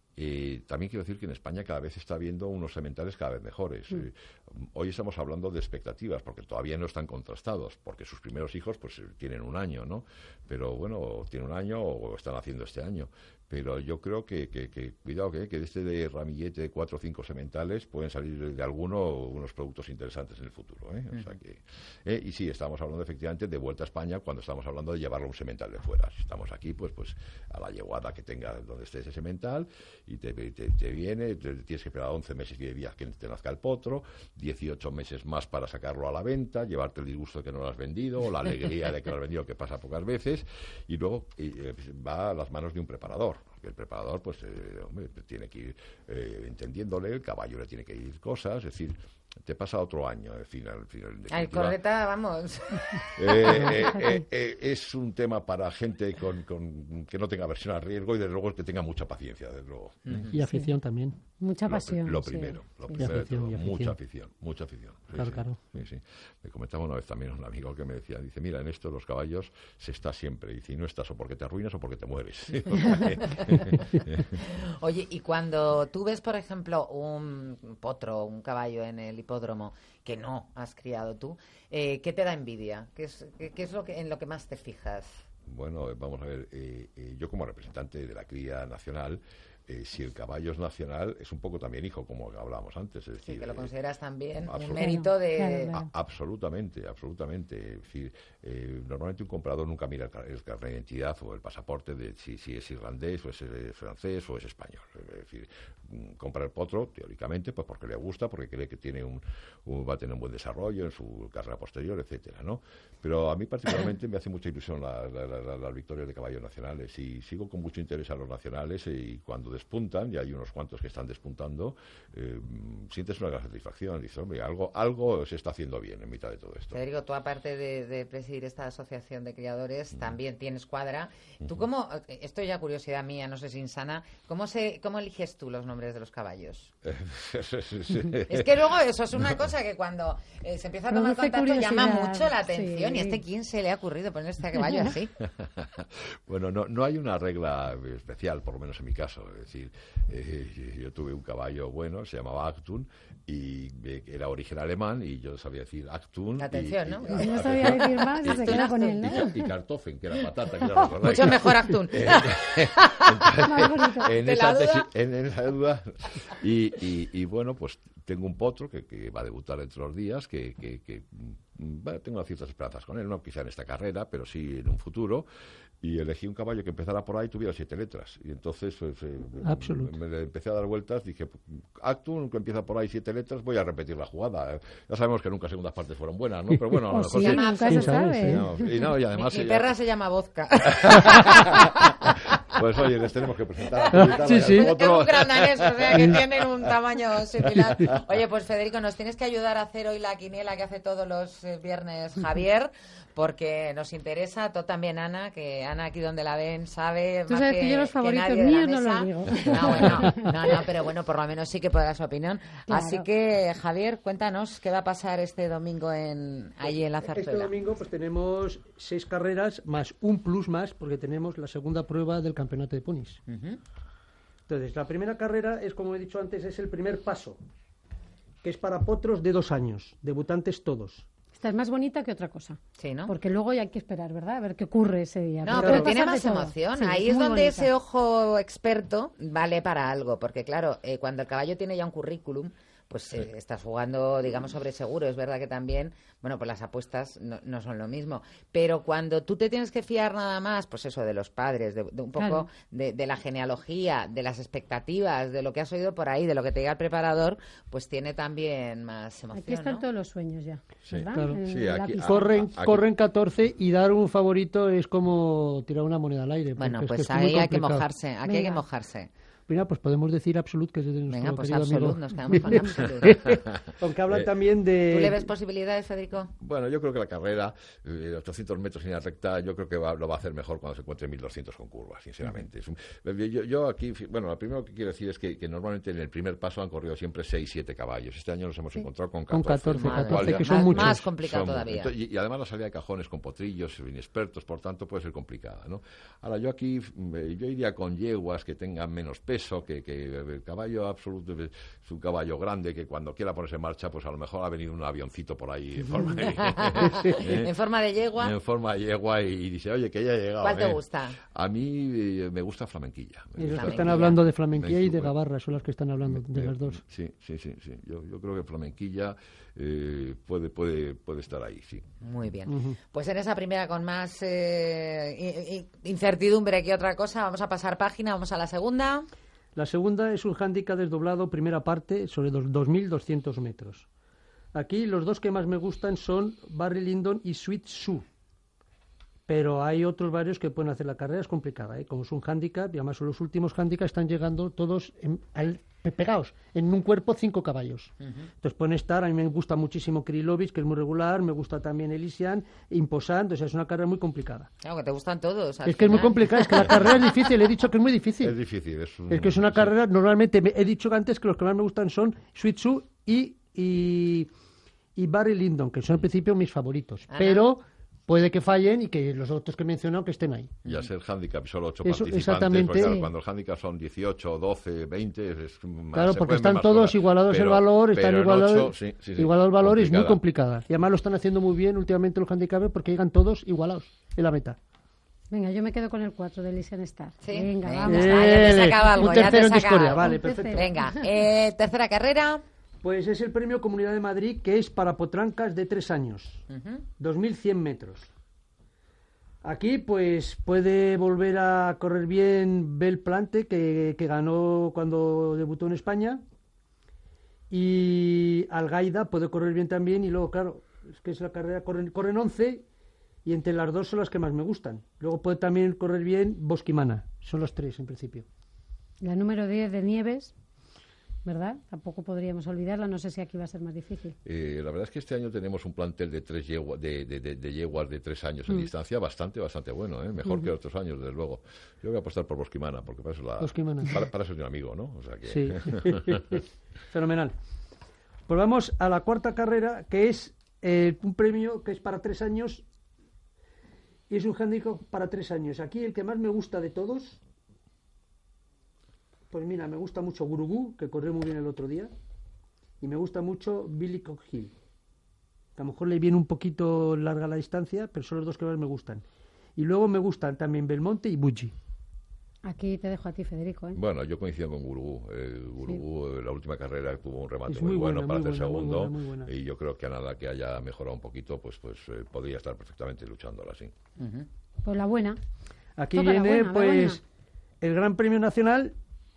Speaker 13: También quiero decir que en España cada vez está habiendo unos sementales cada vez mejores. Hoy estamos hablando de expectativas, porque todavía no están contrastados, porque sus primeros hijos pues tienen 1 año, ¿no? Pero bueno, tienen 1 año o están haciendo este año. Pero yo creo que cuidado, que de este de ramillete de 4 o 5 sementales pueden salir de alguno unos productos interesantes en el futuro, ¿eh? O sea que, y sí, estamos hablando efectivamente de vuelta a España cuando estamos hablando de llevarlo a un semental de fuera. Si estamos aquí, pues a la yeguada que tenga donde esté ese semental, y te viene, tienes que esperar 11 meses y 10 días que te nazca el potro, 18 meses más para sacarlo a la venta, llevarte el disgusto de que no lo has vendido, o la alegría de que lo has vendido, que pasa pocas veces, y luego va a las manos de un preparador. El preparador, pues, tiene que ir entendiéndole, el caballo le tiene que ir cosas, es decir, te pasa otro año, al final.
Speaker 3: Ay, corneta, vamos.
Speaker 13: Es un tema para gente que no tenga aversión al riesgo y, desde luego, que tenga mucha paciencia, desde luego.
Speaker 11: Y afición también.
Speaker 12: Mucha pasión.
Speaker 13: Lo primero, mucha afición.
Speaker 11: Claro.
Speaker 13: Sí. Me comentaba una vez también un amigo que me decía, dice, mira, en esto los caballos se está siempre, dice, y no estás o porque te arruinas o porque te mueres.
Speaker 3: Oye, y cuando tú ves, por ejemplo, un potro, un caballo en el hipódromo que no has criado tú, ¿qué te da envidia? ¿Qué es en lo que más te fijas?
Speaker 13: Bueno, vamos a ver, yo como representante de la cría nacional, si el caballo es nacional, es un poco también hijo, como hablábamos antes. Es decir,
Speaker 3: que lo consideras también un mérito de...
Speaker 13: Claro. Absolutamente. Es decir, normalmente un comprador nunca mira el carnet de identidad o el pasaporte de si es irlandés o es francés o es español. Es decir, compra el potro, teóricamente, pues porque le gusta, porque cree que tiene va a tener un buen desarrollo en su carrera posterior, etcétera, ¿no? Pero a mí particularmente me hace mucha ilusión las victorias de caballos nacionales, y sigo con mucho interés a los nacionales, y cuando despuntan, y hay unos cuantos que están despuntando, sientes una gran satisfacción. Dices, hombre, algo se está haciendo bien en mitad de todo esto.
Speaker 3: Federico, tú aparte de presidir esta asociación de criadores, también tienes cuadra. ¿Tú cómo, esto ya curiosidad mía, no sé si insana, cómo eliges tú los nombres de los caballos? Es que luego eso es una cosa que cuando se empieza a tomar contacto llama mucho la atención. Sí. ¿Y quién se le ha ocurrido poner este caballo así?
Speaker 13: Bueno, no hay una regla especial, por lo menos en mi caso. Es decir, yo tuve un caballo bueno, se llamaba Actun, y era origen alemán, y yo sabía decir Actun.
Speaker 3: Atención, ¿no?
Speaker 12: No sabía decir más y se queda con él, ¿no?
Speaker 13: Y Kartoffeln, que era patata. Que era
Speaker 3: mucho mejor Actun.
Speaker 13: En esa duda. Y bueno, pues tengo un potro que va a debutar dentro de los días, que tengo unas ciertas esperanzas con él, no quizá en esta carrera, pero sí en un futuro. Y elegí un caballo que empezara por ahí y tuviera 7 letras. Y entonces me empecé a dar vueltas, dije, Actun, que empieza por ahí 7 letras, voy a repetir la jugada. Ya sabemos que nunca segundas partes fueron buenas, ¿no? Pero bueno, a lo mejor
Speaker 12: sí. Nunca se sabe.
Speaker 13: Y además
Speaker 3: mi perra se llama Vodka.
Speaker 13: Pues oye, les tenemos que presentar.
Speaker 3: Sí. Es un gran danés, o sea, que tienen un tamaño similar. Oye, pues Federico, nos tienes que ayudar a hacer hoy la quiniela que hace todos los viernes Javier, porque nos interesa, todo también Ana, que Ana aquí donde la ven sabe
Speaker 12: tú
Speaker 3: más
Speaker 12: sabes que yo los favoritos míos no los digo.
Speaker 3: No, pero bueno, por lo menos sí que puede dar su opinión. Claro. Así que, Javier, cuéntanos qué va a pasar este domingo allí en la Zarzuela.
Speaker 11: Este domingo pues tenemos 6 carreras más un plus más, porque tenemos la segunda prueba del campeonato de ponis. Entonces, la primera carrera es, como he dicho antes, es el primer paso, que es para potros de 2 años, debutantes todos.
Speaker 12: Esta es más bonita que otra cosa.
Speaker 3: Sí, ¿no?
Speaker 12: Porque luego ya hay que esperar, ¿verdad? A ver qué ocurre ese día.
Speaker 3: No, pero tiene más emoción. Sí, ahí es donde bonita. Ese ojo experto vale para algo. Porque, claro, cuando el caballo tiene ya un currículum, pues estás jugando, digamos, sobre seguro. Es verdad que también, bueno, pues las apuestas no son lo mismo. Pero cuando tú te tienes que fiar nada más, pues eso, de los padres, de un poco de la genealogía, de las expectativas, de lo que has oído por ahí, de lo que te diga el preparador, pues tiene también más emoción.
Speaker 12: Aquí están todos los sueños ya, ¿verdad?
Speaker 11: Claro. Sí, aquí corren 14 y dar un favorito es como tirar una moneda al aire.
Speaker 3: Bueno, pues ahí hay que mojarse, aquí hay que mojarse.
Speaker 11: Mira, pues podemos decir Absolut, que es de nuestro
Speaker 3: Venga, pues
Speaker 11: querido
Speaker 3: Absolut,
Speaker 11: amigo.
Speaker 3: nos quedamos con Absolut.
Speaker 11: Aunque hablan también de...
Speaker 3: ¿Tú le ves posibilidades, Federico?
Speaker 13: Bueno, yo creo que la carrera, 800 metros en la recta, yo creo que lo va a hacer mejor cuando se encuentre 1200 con curvas, sinceramente. Yo aquí, bueno, lo primero que quiero decir es que normalmente en el primer paso han corrido siempre 6-7 caballos. Este año nos hemos encontrado con 14.
Speaker 11: Con 14, que son muchos.
Speaker 3: Más complicado todavía.
Speaker 13: Y además la salida de cajones con potrillos inexpertos, por tanto puede ser complicada, ¿no? Ahora, yo aquí, yo iría con yeguas que tengan menos peso, eso, que el caballo absoluto es un caballo grande que cuando quiera ponerse en marcha, pues a lo mejor ha venido un avioncito por ahí en forma
Speaker 3: en forma de yegua.
Speaker 13: En forma de yegua y dice, oye, que ya he llegado.
Speaker 3: ¿Cuál te gusta?
Speaker 13: A mí me gusta flamenquilla.
Speaker 11: Y los que están hablando de flamenquilla y de gabarra son las que están hablando de las dos.
Speaker 13: Sí. Yo creo que flamenquilla puede estar ahí, sí.
Speaker 3: Muy bien. Pues en esa primera, con más incertidumbre que otra cosa, vamos a pasar página, vamos a la segunda.
Speaker 11: La segunda es un hándicap desdoblado, primera parte, sobre 2.200 metros. Aquí los dos que más me gustan son Barry Lyndon y Sweet Sue. Pero hay otros varios que pueden hacer la carrera, es complicada, como es un hándicap, y además los últimos hándicaps están llegando todos pegados, en un cuerpo 5 caballos. Entonces pueden estar, a mí me gusta muchísimo Krylovich, que es muy regular, me gusta también Elysian, Imposant, o sea, es una carrera muy complicada.
Speaker 3: Claro, que te gustan todos.
Speaker 11: Es que es muy complicada, es que la carrera es difícil, he dicho que es muy difícil.
Speaker 13: Es difícil.
Speaker 11: Es que es una carrera, normalmente, he dicho antes que los que más me gustan son Sweet Sue y Barry Lyndon, que son en principio mis favoritos, pero puede que fallen y que los otros que he mencionado que estén ahí.
Speaker 13: Y al ser handicap solo 8
Speaker 11: Eso,
Speaker 13: participantes,
Speaker 11: exactamente.
Speaker 13: Claro, cuando el handicap son 18, 12, 20... Es más,
Speaker 11: claro, porque están todos igualados el valor, están igualados igualado el valor, es muy complicada. Y además lo están haciendo muy bien últimamente los handicaps porque llegan todos igualados en la meta.
Speaker 12: Venga, yo me quedo con el 4 de Elysian Star.
Speaker 3: Sí.
Speaker 12: Venga, vamos.
Speaker 3: Ya te sacaba algo,
Speaker 11: un tercero en discordia, vale, perfecto.
Speaker 3: Venga, tercera carrera.
Speaker 11: Pues es el premio Comunidad de Madrid, que es para potrancas de 3 años, 2.100 metros. Aquí pues puede volver a correr bien Bel Plante, que ganó cuando debutó en España, y Algaida puede correr bien también, y luego claro, es que es la carrera, corren 11, y entre las dos son las que más me gustan. Luego puede también correr bien Bosquimana, son los 3 en principio.
Speaker 12: La número 10 de Nieves, ¿verdad? Tampoco podríamos olvidarla, no sé si aquí va a ser más difícil.
Speaker 13: La verdad es que este año tenemos un plantel de 3 yeguas de 3 años en distancia bastante bueno, mejor que otros años, desde luego. Yo voy a apostar por Bosquimana, porque para eso es un amigo, ¿no? O sea que...
Speaker 11: Sí, fenomenal. Pues vamos a la cuarta carrera, que es un premio que es para 3 años, y es un handicap para 3 años. Aquí el que más me gusta de todos... Pues mira, me gusta mucho Gurugú, que corrió muy bien el otro día, y me gusta mucho Billy Cockhill, que a lo mejor le viene un poquito larga la distancia, pero son los dos que más me gustan. Y luego me gustan también Belmonte y Buggi.
Speaker 12: Aquí te dejo a ti, Federico.
Speaker 13: Bueno, yo coincido con Gurugú. Gurugú, la última carrera tuvo un remate muy bueno para hacer segundo, muy buena. Y yo creo que a nada que haya mejorado un poquito, pues podría estar perfectamente luchándola así.
Speaker 12: Pues la buena.
Speaker 11: Aquí viene, pues, el Gran Premio Nacional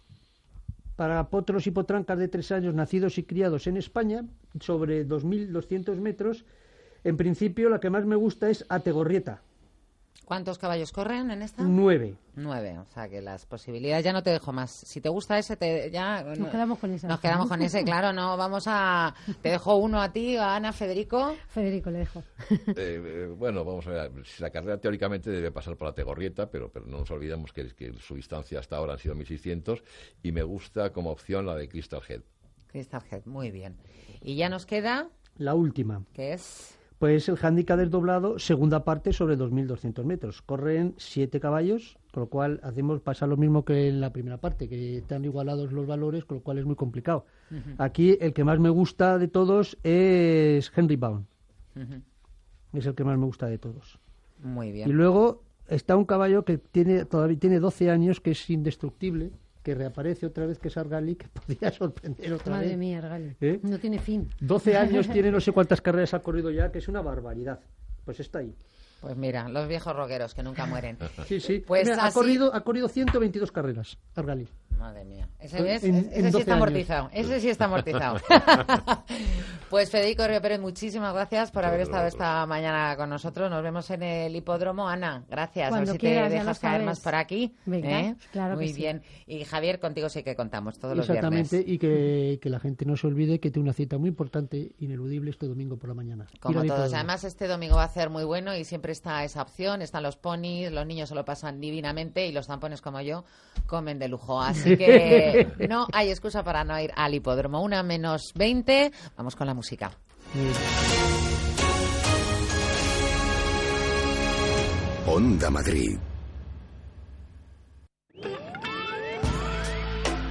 Speaker 11: para potros y potrancas de 3 años nacidos y criados en España, sobre 2.200 metros. En principio, la que más me gusta es Ategorrieta.
Speaker 3: ¿Cuántos caballos corren en esta?
Speaker 11: 9.
Speaker 3: 9, o sea que las posibilidades ya no te dejo más. Si te gusta ese,
Speaker 12: nos quedamos con ese.
Speaker 3: Nos quedamos con ese, claro, no vamos a... Te dejo uno a ti, a Ana, Federico.
Speaker 12: Federico le dejo.
Speaker 13: Bueno, vamos a ver, la carrera teóricamente debe pasar por la Tegorrieta, pero no nos olvidemos que su distancia hasta ahora han sido 1.600, y me gusta como opción la de Crystal Head.
Speaker 3: Crystal Head, muy bien. Y ya nos queda...
Speaker 11: La última.
Speaker 3: ¿Qué es?
Speaker 11: Pues el hándicap desdoblado, segunda parte sobre 2.200 metros. Corren 7 caballos, con lo cual pasa lo mismo que en la primera parte, que están igualados los valores, con lo cual es muy complicado. Aquí el que más me gusta de todos es Henry Bound. Es el que más me gusta de todos.
Speaker 3: Muy bien.
Speaker 11: Y luego está un caballo que todavía tiene 12 años, que es indestructible, que reaparece otra vez, que es Argali, que podría sorprender otra vez.
Speaker 12: Madre mía, Argali. No tiene fin.
Speaker 11: 12 años tiene, no sé cuántas carreras ha corrido ya, que es una barbaridad. Pues está ahí.
Speaker 3: Pues mira, los viejos roqueros que nunca mueren.
Speaker 11: Sí.
Speaker 3: Pues
Speaker 11: mira,
Speaker 3: así...
Speaker 11: ha corrido 122 carreras, Argali.
Speaker 3: Madre mía. Ese sí está amortizado. Ese sí está amortizado. Pues Federico Río Pérez, muchísimas gracias por haber estado esta mañana con nosotros. Nos vemos en el hipódromo. Ana, gracias.
Speaker 12: Cuando
Speaker 3: a ver si
Speaker 12: quieras,
Speaker 3: te dejas caer más por aquí.
Speaker 12: Venga, claro.
Speaker 3: Muy bien.
Speaker 12: Sí.
Speaker 3: Y Javier, contigo sí que contamos todos los viernes.
Speaker 11: Exactamente, y que la gente no se olvide que tiene una cita muy importante, ineludible, este domingo por la mañana.
Speaker 3: Como todos. Además, este domingo va a ser muy bueno y siempre está esa opción. Están los ponis, los niños se lo pasan divinamente y los zampones como yo comen de lujo. Así que no hay excusa para no ir al hipódromo. 1:20. Vamos con la música.
Speaker 1: Onda Madrid.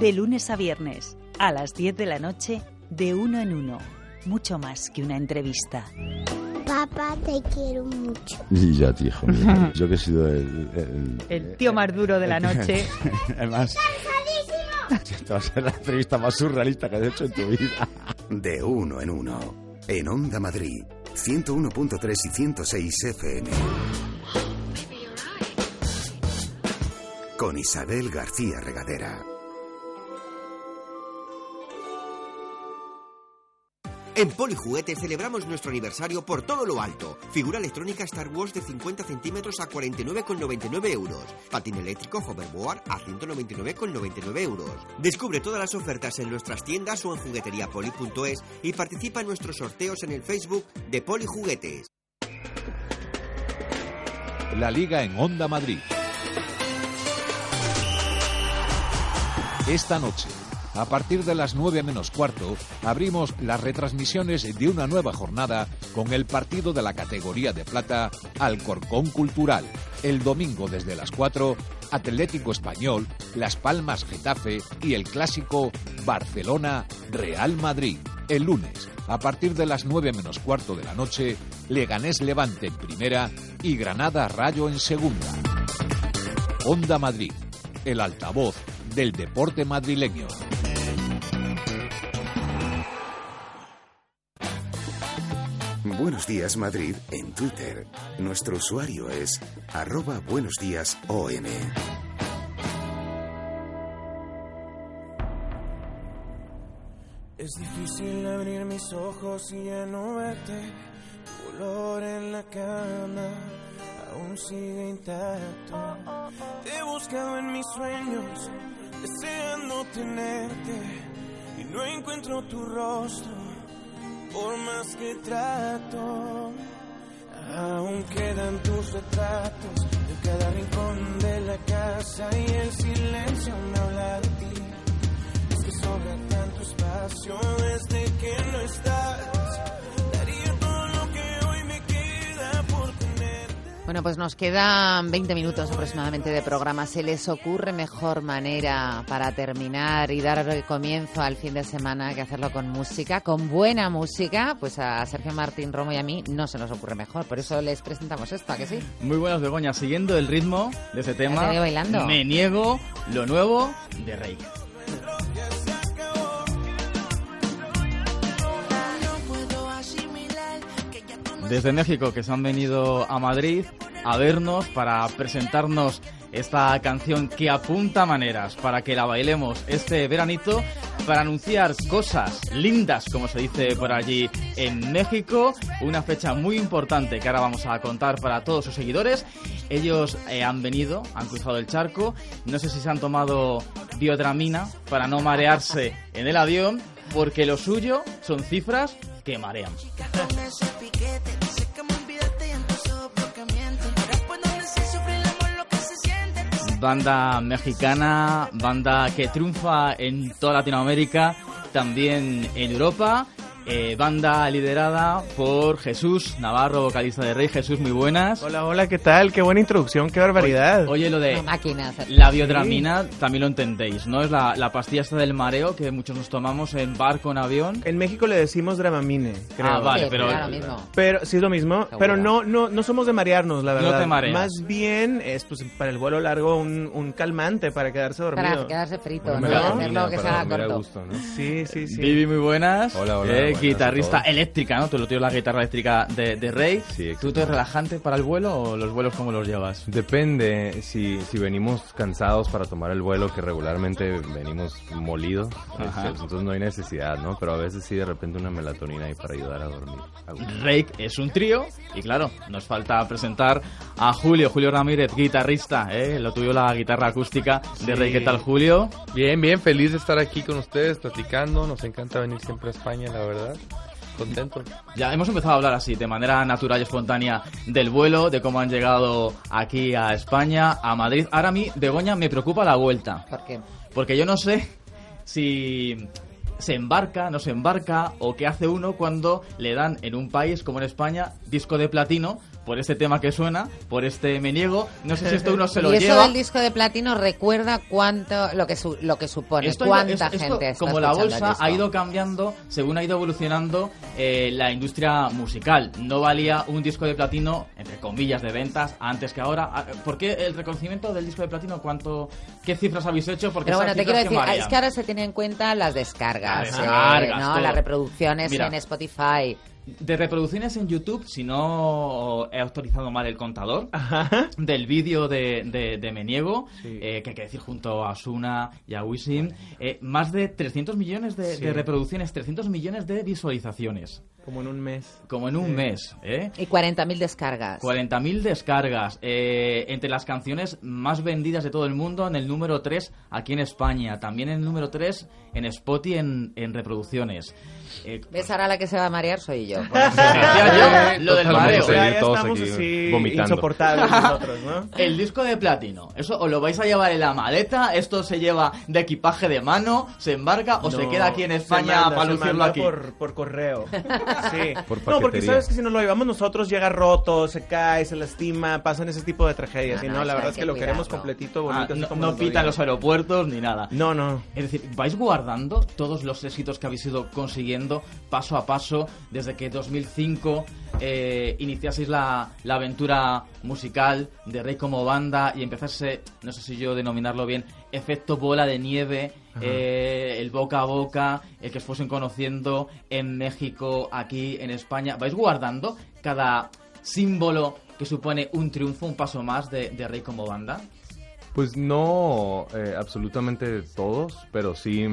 Speaker 14: De lunes a viernes, a las 10 de la noche, de uno en uno. Mucho más que una entrevista.
Speaker 15: Papá, te quiero mucho.
Speaker 16: Y yo a ti, hijo mío. Yo que he sido el
Speaker 14: tío más duro de la noche.
Speaker 16: Además, esta va a ser la entrevista más surrealista que has hecho en tu vida.
Speaker 1: De uno en uno. En Onda Madrid, 101.3 y 106 FM. Con Isabel García Regadera.
Speaker 17: En Polijuguetes celebramos nuestro aniversario por todo lo alto. Figura electrónica Star Wars de 50 centímetros a 49,99 euros. Patín eléctrico Hoverboard a 199,99 euros. Descubre todas las ofertas en nuestras tiendas o en jugueteriapoli.es y participa en nuestros sorteos en el Facebook de Polijuguetes.
Speaker 18: La Liga en Onda Madrid. Esta noche, a partir de las 9 menos cuarto, abrimos las retransmisiones de una nueva jornada con el partido de la categoría de plata Alcorcón Cultural. El domingo desde las 4, Atlético Español, Las Palmas Getafe y el clásico Barcelona Real Madrid. El lunes, a partir de las 9 menos cuarto de la noche, Leganés Levante en primera y Granada Rayo en segunda. Onda Madrid, el altavoz del deporte madrileño.
Speaker 1: Buenos Días Madrid en Twitter. Nuestro usuario es @buenosdíasom.
Speaker 2: Es difícil abrir mis ojos y ya no verte. Tu olor en la cama aún sigue intacto. Te he buscado en mis sueños, deseando tenerte, y no encuentro tu rostro. Por más que trato, aún quedan tus retratos en cada rincón de la casa y el silencio me habla de ti. Es que sobra tanto espacio desde que no estás. Daría todo lo que hoy me queda por tenerte.
Speaker 3: Bueno, pues nos quedan 20 minutos aproximadamente de programa. ¿Se les ocurre mejor manera para terminar y dar comienzo al fin de semana que hacerlo con música, con buena música? Pues a Sergio Martín Romo y a mí no se nos ocurre mejor. Por eso les presentamos esto, ¿a que sí?
Speaker 19: Muy buenas, Begoña. Siguiendo el ritmo de ese tema,
Speaker 3: bailando.
Speaker 19: Me niego, lo nuevo de Rey. Desde México, que se han venido a Madrid a vernos para presentarnos esta canción que apunta maneras para que la bailemos este veranito, para anunciar cosas lindas, como se dice por allí en México, una fecha muy importante que ahora vamos a contar para todos sus seguidores. Ellos han venido, han cruzado el charco, no sé si se han tomado biodramina para no marearse en el avión, porque lo suyo son cifras que marean. Banda mexicana, banda que triunfa en toda Latinoamérica, también en Europa. Banda liderada por Jesús Navarro, vocalista de Rey. Jesús, muy buenas.
Speaker 20: Hola, hola, ¿qué tal? Qué buena introducción, qué barbaridad.
Speaker 19: Oye, lo de la biodramina, también lo entendéis, ¿no? Es la pastilla esta del mareo que muchos nos tomamos en barco, en avión.
Speaker 20: En México le decimos Dramamine, creo.
Speaker 19: Ah, vale,
Speaker 3: sí,
Speaker 20: pero sí es lo mismo, pero no somos de marearnos, la verdad.
Speaker 19: No te mareas.
Speaker 20: Más bien es pues para el vuelo largo un calmante para quedarse dormido.
Speaker 3: Para quedarse frito,
Speaker 20: bueno,
Speaker 3: ¿no? Hacerlo que se haga corto.
Speaker 20: Gusto, ¿no? Sí.
Speaker 19: Vivi, muy buenas.
Speaker 13: Hola, buenas
Speaker 19: guitarrista eléctrica, ¿no? Tú lo tienes la guitarra eléctrica de Rey.
Speaker 21: Sí,
Speaker 19: ¿Tú te relajante para el vuelo o los vuelos cómo los llevas?
Speaker 21: Depende, si venimos cansados para tomar el vuelo, que regularmente venimos molidos, entonces no hay necesidad, ¿no? Pero a veces sí, de repente una melatonina ahí para ayudar a dormir.
Speaker 19: Rey es un trío y claro, nos falta presentar a Julio Ramírez, guitarrista, lo tuyo la guitarra acústica de Rey. ¿Qué tal, Julio?
Speaker 21: Bien, feliz de estar aquí con ustedes platicando, nos encanta venir siempre a España, la verdad. Contento.
Speaker 19: Ya hemos empezado a hablar así, de manera natural y espontánea, del vuelo, de cómo han llegado aquí a España, a Madrid. Ahora a mí, Begoña, me preocupa la vuelta.
Speaker 3: ¿Por qué?
Speaker 19: Porque yo no sé si se embarca, no se embarca, o qué hace uno cuando le dan en un país como en España disco de platino por este tema que suena, por este Me Niego. No sé si esto uno se lo
Speaker 3: y
Speaker 19: lleva.
Speaker 3: Y eso del disco de platino recuerda cuánto, lo que supone, cuánta gente está
Speaker 19: como la bolsa
Speaker 3: el disco.
Speaker 19: ha ido cambiando según ha ido evolucionando la industria musical. No valía un disco de platino, entre comillas, de ventas antes que ahora. ¿Por qué el reconocimiento del disco de platino? ¿Qué cifras habéis hecho? Porque
Speaker 3: pero bueno, te quiero decir,
Speaker 19: varían.
Speaker 3: es que ahora se tienen en cuenta las descargas,
Speaker 19: ¿no?
Speaker 3: Las reproducciones. Mira, en Spotify.
Speaker 19: De reproducciones en YouTube, si no he autorizado mal el contador, del vídeo de Me Niego, que hay que decir junto a Ozuna y a Wisin, más de 300 millones de reproducciones, 300 millones de visualizaciones.
Speaker 20: Como en un mes.
Speaker 19: Como en un mes,
Speaker 3: Y 40.000 descargas.
Speaker 19: 40.000 descargas. Entre las canciones más vendidas de todo el mundo, en el número 3 aquí en España. También en el número 3 en Spotify en reproducciones.
Speaker 3: ¿Ves? Ahora la que se va a marear soy yo.
Speaker 19: Lo del mareo.
Speaker 20: Ya estamos así vomitando. Insoportables nosotros, ¿no?
Speaker 19: El disco de platino, ¿eso os lo vais a llevar en la maleta? ¿Esto se lleva de equipaje de mano? ¿Se embarca o se queda aquí en España para lucirlo aquí?
Speaker 20: Por correo. Sí. No, porque sabes que si nos lo llevamos nosotros llega roto, se cae, se lastima, pasan ese tipo de tragedias. Y no, la verdad es que lo queremos completito, bonito.
Speaker 19: No pitan los aeropuertos ni nada.
Speaker 20: No.
Speaker 19: Es decir, ¿vais guardando todos los éxitos que habéis ido consiguiendo paso a paso desde que 2005 iniciaseis la aventura musical de Rey como banda y empezase, no sé si yo denominarlo bien, efecto bola de nieve, el boca a boca, el que os fuesen conociendo en México, aquí en España? ¿Vais guardando cada símbolo que supone un triunfo, un paso más de Rey como banda?
Speaker 21: Pues no absolutamente todos, pero sí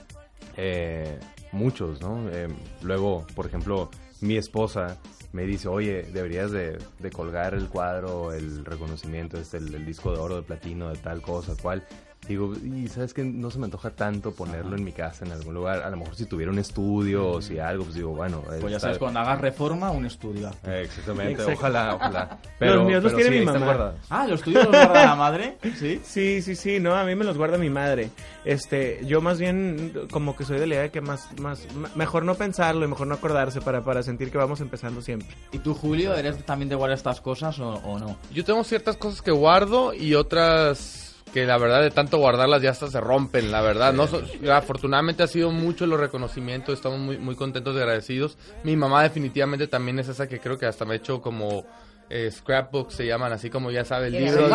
Speaker 21: muchos, ¿no? Luego, por ejemplo, mi esposa me dice, oye, deberías de colgar el cuadro, el reconocimiento, el disco de oro, de platino, de tal cosa, cual. Digo, y sabes que no se me antoja tanto ponerlo en mi casa, en algún lugar. A lo mejor si tuviera un estudio o si algo, pues digo, bueno.
Speaker 19: Pues ya sabes, cuando hagas reforma, un estudio.
Speaker 21: Exactamente, ojalá. Pero,
Speaker 20: los míos los tiene mi mamá.
Speaker 19: Ah, ¿los tuyos los guarda la madre?
Speaker 20: Sí. Sí, no, a mí me los guarda mi madre. Yo más bien como que soy de la idea de que mejor no pensarlo y mejor no acordarse para sentir que vamos empezando siempre.
Speaker 19: ¿Y tú, Julio, eres también de guardar estas cosas o no?
Speaker 7: Yo tengo ciertas cosas que guardo y otras que la verdad de tanto guardarlas ya hasta se rompen, la verdad. No, afortunadamente ha sido mucho los reconocimientos, estamos muy, muy contentos y agradecidos. Mi mamá definitivamente también es esa que creo que hasta me ha hecho como scrapbooks, se llaman así, como ya sabe el libro.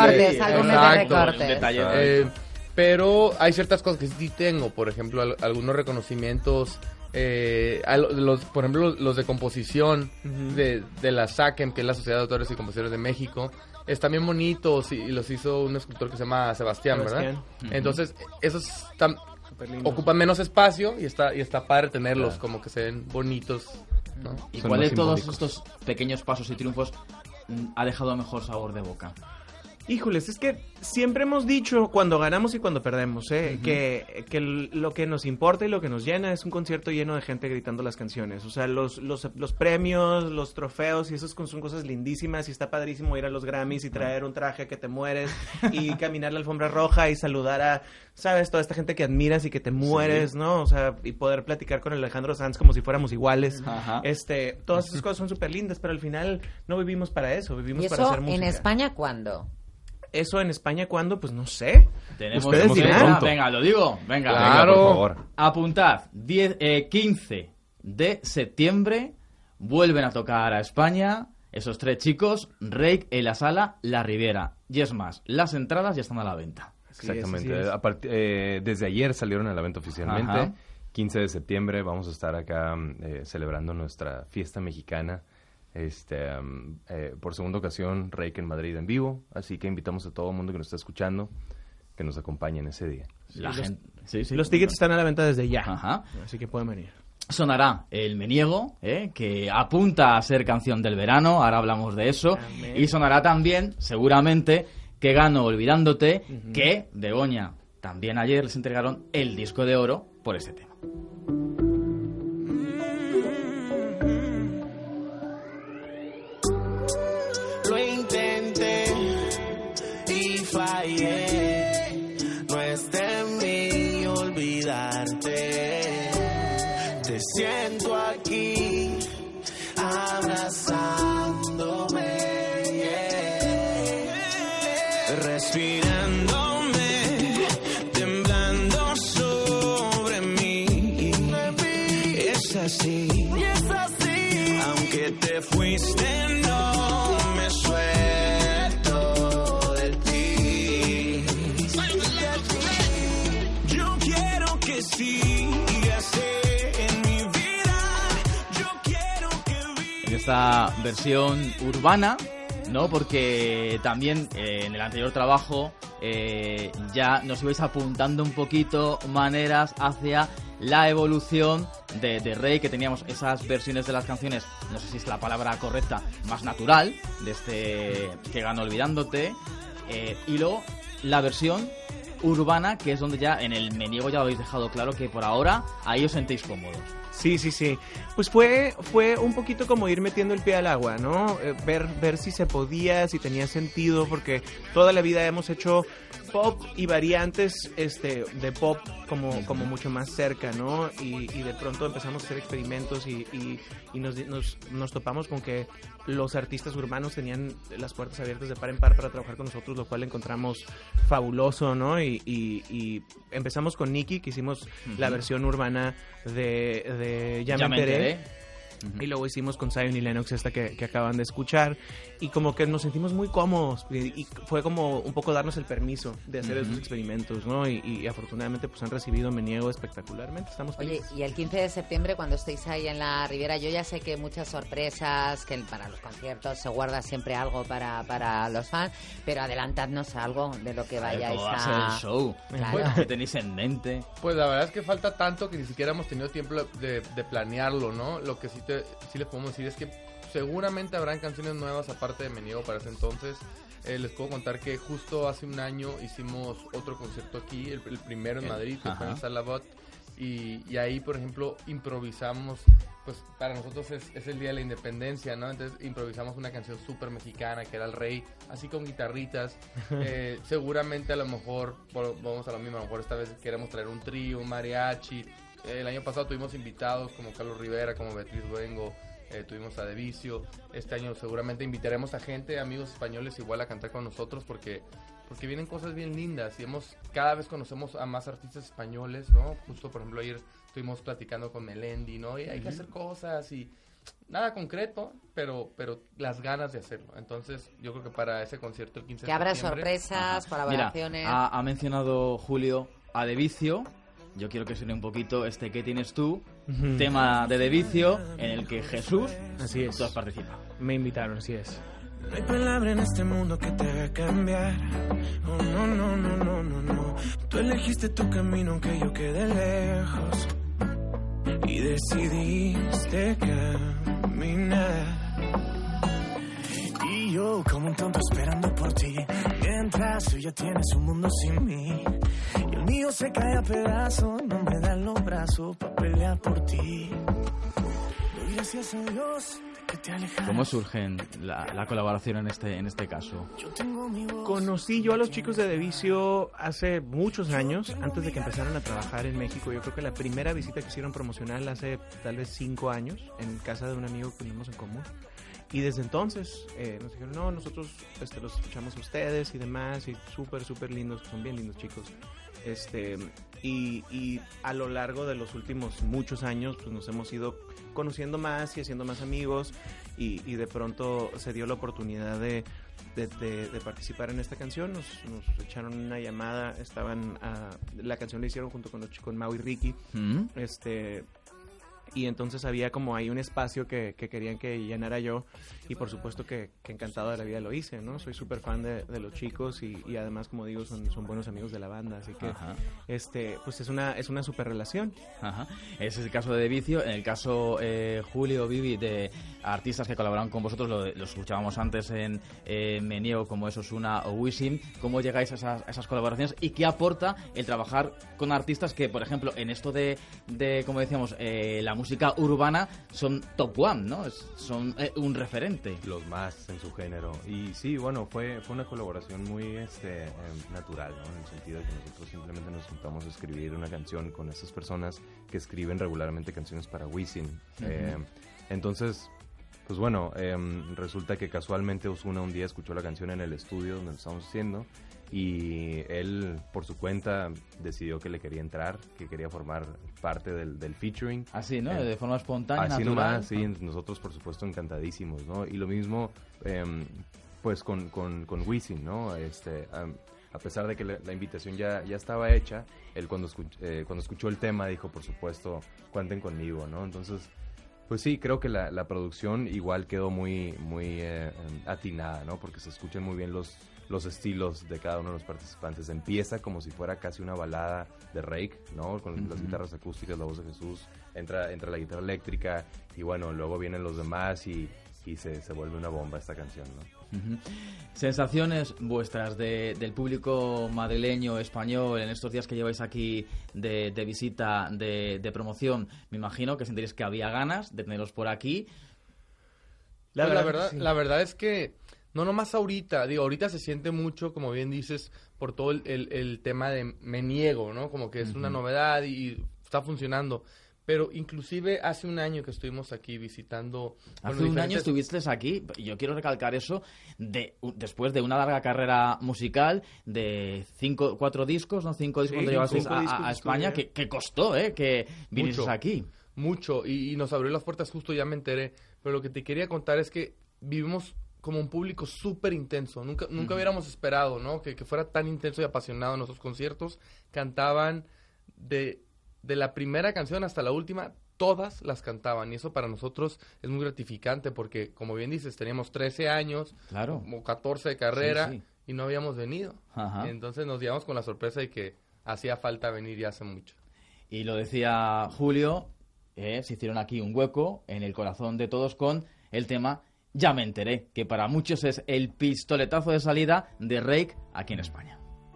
Speaker 7: Pero hay ciertas cosas que sí tengo, por ejemplo, algunos reconocimientos, por ejemplo, los de composición de la SACEM, que es la Sociedad de Autores y Compositores de México. Están bien bonitos y los hizo un escultor que se llama Sebastián. ¿Verdad? Entonces, esos ocupan menos espacio y está padre tenerlos, como que se ven bonitos, ¿no?
Speaker 19: ¿Y cuál de todos estos pequeños pasos y triunfos ha dejado mejor sabor de boca?
Speaker 20: Híjoles, es que siempre hemos dicho cuando ganamos y cuando perdemos, que lo que nos importa y lo que nos llena es un concierto lleno de gente gritando las canciones. O sea, los premios, los trofeos y eso son cosas lindísimas y está padrísimo ir a los Grammys y traer un traje que te mueres y caminar la alfombra roja y saludar a, ¿sabes? Toda esta gente que admiras y que te mueres, ¿no? O sea, y poder platicar con Alejandro Sanz como si fuéramos iguales. Todas esas cosas son súper lindas, pero al final no vivimos para eso, vivimos para hacer música.
Speaker 3: ¿Y eso en España cuándo?
Speaker 20: ¿Eso en España cuándo? Pues no sé.
Speaker 19: Ustedes dirán. Venga, lo digo. Venga,
Speaker 21: claro. Venga, por favor.
Speaker 19: Apuntad. 15 de septiembre vuelven a tocar a España esos tres chicos, Reik, En la Sala, La Riviera. Y es más, las entradas ya están a la venta.
Speaker 21: Exactamente. Desde ayer salieron a la venta oficialmente. 15 de septiembre vamos a estar acá celebrando nuestra fiesta mexicana. Por segunda ocasión, Reik en Madrid en vivo, así que invitamos a todo el mundo que nos está escuchando que nos acompañen ese día.
Speaker 20: Los tickets están a la venta desde ya, así que pueden venir.
Speaker 19: Sonará el Me Niego, que apunta a ser canción del verano, ahora hablamos de eso. Amén. Y sonará también, seguramente, Que Gano Olvidándote, que Begoña también ayer les entregaron el disco de oro por este tema.
Speaker 2: Fallé, no está en mí olvidarte. Te siento aquí abrazándome. respirándome, temblando sobre mí. Es así, aunque te fuiste, no me suelto de ti. Yo quiero que sigas en mi vida. Yo quiero que
Speaker 19: En esta versión urbana, ¿no? Porque también en el anterior trabajo ya nos ibais apuntando un poquito maneras hacia la evolución de Rey, que teníamos esas versiones de las canciones, no sé si es la palabra correcta, más natural, de este Que ganó Olvidándote, y luego la versión urbana, que es donde ya en el Me Niego ya lo habéis dejado claro que por ahora ahí os sentéis cómodos.
Speaker 20: Sí. Pues fue un poquito como ir metiendo el pie al agua, ¿no? Ver si se podía, si tenía sentido, porque toda la vida hemos hecho pop y variantes de pop como mucho más cerca, ¿no? Y de pronto empezamos a hacer experimentos y nos topamos con que los artistas urbanos tenían las puertas abiertas de par en par para trabajar con nosotros, lo cual encontramos fabuloso, ¿no? Y empezamos con Nicky, que hicimos la versión urbana de Ya me enteré. Y luego hicimos con Zion y Lennox esta que acaban de escuchar, y como que nos sentimos muy cómodos, y fue como un poco darnos el permiso de hacer esos experimentos, ¿no? Y afortunadamente pues han recibido Me Niego espectacularmente, estamos felices.
Speaker 3: Oye, y el 15 de septiembre cuando estéis ahí en la Riviera, yo ya sé que muchas sorpresas, que para los conciertos se guarda siempre algo para los fans, pero adelantadnos algo de lo que vayáis
Speaker 19: ¿Cómo va a ser el show?
Speaker 3: Claro.
Speaker 19: ¿Qué tenéis en mente?
Speaker 7: Pues la verdad es que falta tanto que ni siquiera hemos tenido tiempo de planearlo, ¿no? Lo que sí les podemos decir es que seguramente habrán canciones nuevas aparte de Me Niego para ese entonces. Les puedo contar que justo hace un año hicimos otro concierto aquí, el primero en Madrid, que fue en Salabot, y ahí, por ejemplo, improvisamos, pues para nosotros es el Día de la Independencia, ¿no? Entonces improvisamos una canción súper mexicana que era El Rey, así con guitarritas. Seguramente a lo mejor, vamos a lo mismo, a lo mejor esta vez queremos traer un trío, un mariachi. El año pasado tuvimos invitados como Carlos Rivera, como Beatriz Luengo, tuvimos a De Vicio. Este año seguramente invitaremos a gente, amigos españoles igual a cantar con nosotros porque vienen cosas bien lindas y cada vez conocemos a más artistas españoles, ¿no? Justo, por ejemplo, ayer estuvimos platicando con Melendi, ¿no? Y hay que hacer cosas y nada concreto, pero las ganas de hacerlo. Entonces, yo creo que para ese concierto el 15 de
Speaker 3: que habrá
Speaker 7: septiembre,
Speaker 3: sorpresas, colaboraciones.
Speaker 19: Mira, ha mencionado Julio a De Vicio. Yo quiero que suene un poquito ¿Qué tienes tú? Tema de Vicio, en el que Jesús,
Speaker 20: así es,
Speaker 19: tú has participado.
Speaker 20: Me invitaron, así es.
Speaker 2: No hay palabra en este mundo que te haga cambiar. Oh, no. Tú elegiste tu camino aunque yo quedé lejos. Y decidiste caminar. Y yo como un tonto esperando por ti, mientras tú ya tienes un mundo sin mí. Y el mío se cae a pedazos, no me dan los brazos para pelear por ti. Doy gracias a Dios de que te alejaste.
Speaker 19: ¿Cómo surge la colaboración en este caso?
Speaker 20: Conocí yo a los chicos de De Vicio hace muchos años, antes de que empezaran a trabajar en México. Yo creo que la primera visita que hicieron promocional hace tal vez 5 años, en casa de un amigo que tenemos en común. Y desde entonces nos dijeron, no, nosotros los escuchamos a ustedes y demás, y súper lindos, son bien lindos chicos. Y a lo largo de los últimos muchos años pues nos hemos ido conociendo más y haciendo más amigos, y de pronto se dio la oportunidad de participar en esta canción. Nos echaron una llamada, la canción la hicieron junto con Mau y Ricky. Y entonces había como ahí un espacio que querían que llenara yo, y por supuesto que encantado de la vida lo hice, ¿no? Soy súper fan de los chicos y además, como digo, son buenos amigos de la banda, así que pues es una súper relación.
Speaker 19: Ese es el caso de Vicio. En el caso Julio, Vivi, de artistas que colaboran con vosotros, los escuchábamos antes en Me Niego, como es Ozuna o Wisin. ¿Cómo llegáis a esas colaboraciones y qué aporta el trabajar con artistas que, por ejemplo, en esto de como decíamos, la música urbana son top one, ¿no? Son un referente.
Speaker 21: Los más en su género. Y sí, bueno, fue una colaboración muy natural, ¿no? En el sentido de que nosotros simplemente nos juntamos a escribir una canción con esas personas que escriben regularmente canciones para Wisin. Entonces, pues bueno, resulta que casualmente Ozuna un día escuchó la canción en el estudio donde lo estábamos haciendo y él por su cuenta decidió que le quería entrar, que quería formar parte del featuring.
Speaker 19: Así, ¿no? De forma espontánea,
Speaker 21: así
Speaker 19: natural.
Speaker 21: Nomás, sí, nosotros por supuesto encantadísimos, ¿no? Y lo mismo pues con Wisin, ¿no? A pesar de que la invitación ya estaba hecha, él cuando escuchó el tema dijo, por supuesto, cuenten conmigo, ¿no? Entonces, pues sí, creo que la producción igual quedó muy atinada, ¿no? Porque se escuchan muy bien los estilos de cada uno de los participantes. Empieza como si fuera casi una balada de Rake, ¿no? Con las guitarras acústicas, la voz de Jesús, entra la guitarra eléctrica y bueno, luego vienen los demás y se vuelve una bomba esta canción, ¿no?
Speaker 19: Sensaciones vuestras del público madrileño, español, en estos días que lleváis aquí de visita, de promoción. Me imagino que sentiréis que había ganas de teneros por aquí.
Speaker 7: La verdad es que no nomás ahorita se siente mucho, como bien dices, por todo el tema de me niego, ¿no? Como que es una novedad y está funcionando. Pero inclusive hace un año que estuvimos aquí visitando...
Speaker 19: Hace un año estuvisteis aquí, y yo quiero recalcar eso, después de una larga carrera musical de 4 discos, ¿no? 5 discos cuando llevasteis a España, que costó, que vinieses aquí.
Speaker 7: Mucho, y nos abrió las puertas justo, ya me enteré. Pero lo que te quería contar es que vivimos como un público súper intenso. Nunca hubiéramos esperado, ¿no? Que fuera tan intenso y apasionado en nuestros conciertos. Cantaban de la primera canción hasta la última, todas las cantaban. Y eso para nosotros es muy gratificante porque, como bien dices, teníamos 13 años,
Speaker 19: claro,
Speaker 7: como 14 de carrera,
Speaker 19: sí.
Speaker 7: Y no habíamos venido.
Speaker 19: Ajá.
Speaker 7: Entonces nos llevamos con la sorpresa de que hacía falta venir ya hace mucho.
Speaker 19: Y lo decía Julio, se hicieron aquí un hueco en el corazón de todos con el tema Ya me enteré, que para muchos es el pistoletazo de salida de Rake aquí en España.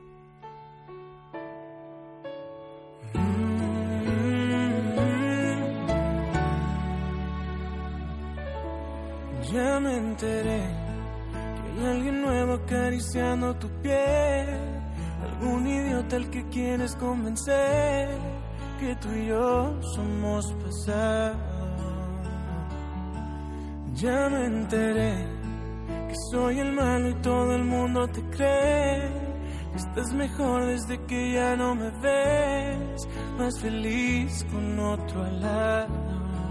Speaker 2: Ya me enteré que hay alguien nuevo acariciando tu piel, algún idiota al que quieres convencer que tú y yo somos pasado. Ya me enteré que soy el malo y todo el mundo te cree, que estás mejor desde que ya no me ves, más feliz con otro al lado.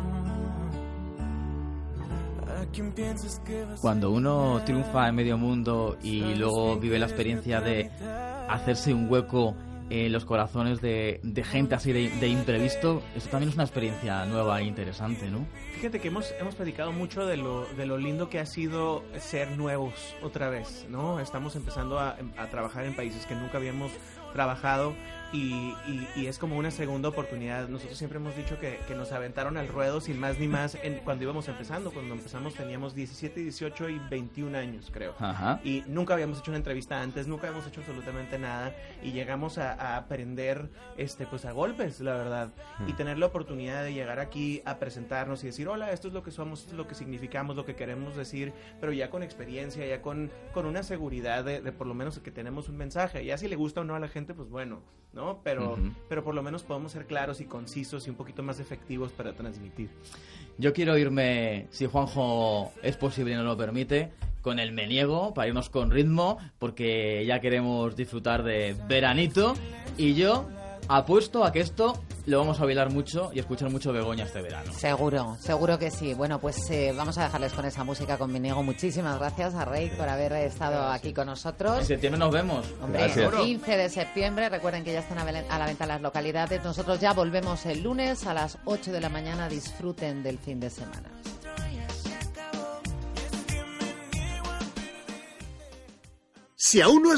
Speaker 19: Cuando uno triunfa en medio mundo y luego vive la experiencia de hacerse un hueco en los corazones de gente así de imprevisto, esto también es una experiencia nueva e interesante, ¿no?
Speaker 20: Fíjate que hemos platicado mucho de lo lindo que ha sido ser nuevos otra vez, ¿no? Estamos empezando a trabajar en países que nunca habíamos trabajado y es como una segunda oportunidad. Nosotros siempre hemos dicho que nos aventaron al ruedo sin más ni más cuando íbamos empezando. Cuando empezamos teníamos 17, 18 y 21 años, creo.
Speaker 19: Ajá.
Speaker 20: Y nunca habíamos hecho una entrevista antes, nunca habíamos hecho absolutamente nada y llegamos a aprender pues a golpes, la verdad. Y tener la oportunidad de llegar aquí a presentarnos y decir, hola, esto es lo que somos, esto es lo que significamos, lo que queremos decir, pero ya con experiencia, ya con una seguridad de por lo menos que tenemos un mensaje. Ya si le gusta o no a la gente, pues bueno, ¿no? Pero por lo menos podemos ser claros y concisos y un poquito más efectivos para transmitir.
Speaker 19: Yo quiero irme, si Juanjo es posible y nos lo permite, con el Me Niego, para irnos con ritmo, porque ya queremos disfrutar de veranito, y yo apuesto a que esto lo vamos a bailar mucho y escuchar mucho Begoña este verano.
Speaker 3: Seguro que sí. Bueno, pues vamos a dejarles con esa música, con Me Niego. Muchísimas gracias a Rake por haber estado aquí con nosotros.
Speaker 19: En septiembre nos vemos.
Speaker 3: Hombre,
Speaker 19: gracias.
Speaker 3: 15 de septiembre, recuerden que ya están a la venta las localidades. Nosotros ya volvemos el lunes a las 8 de la mañana. Disfruten del fin de semana.
Speaker 5: Si aún no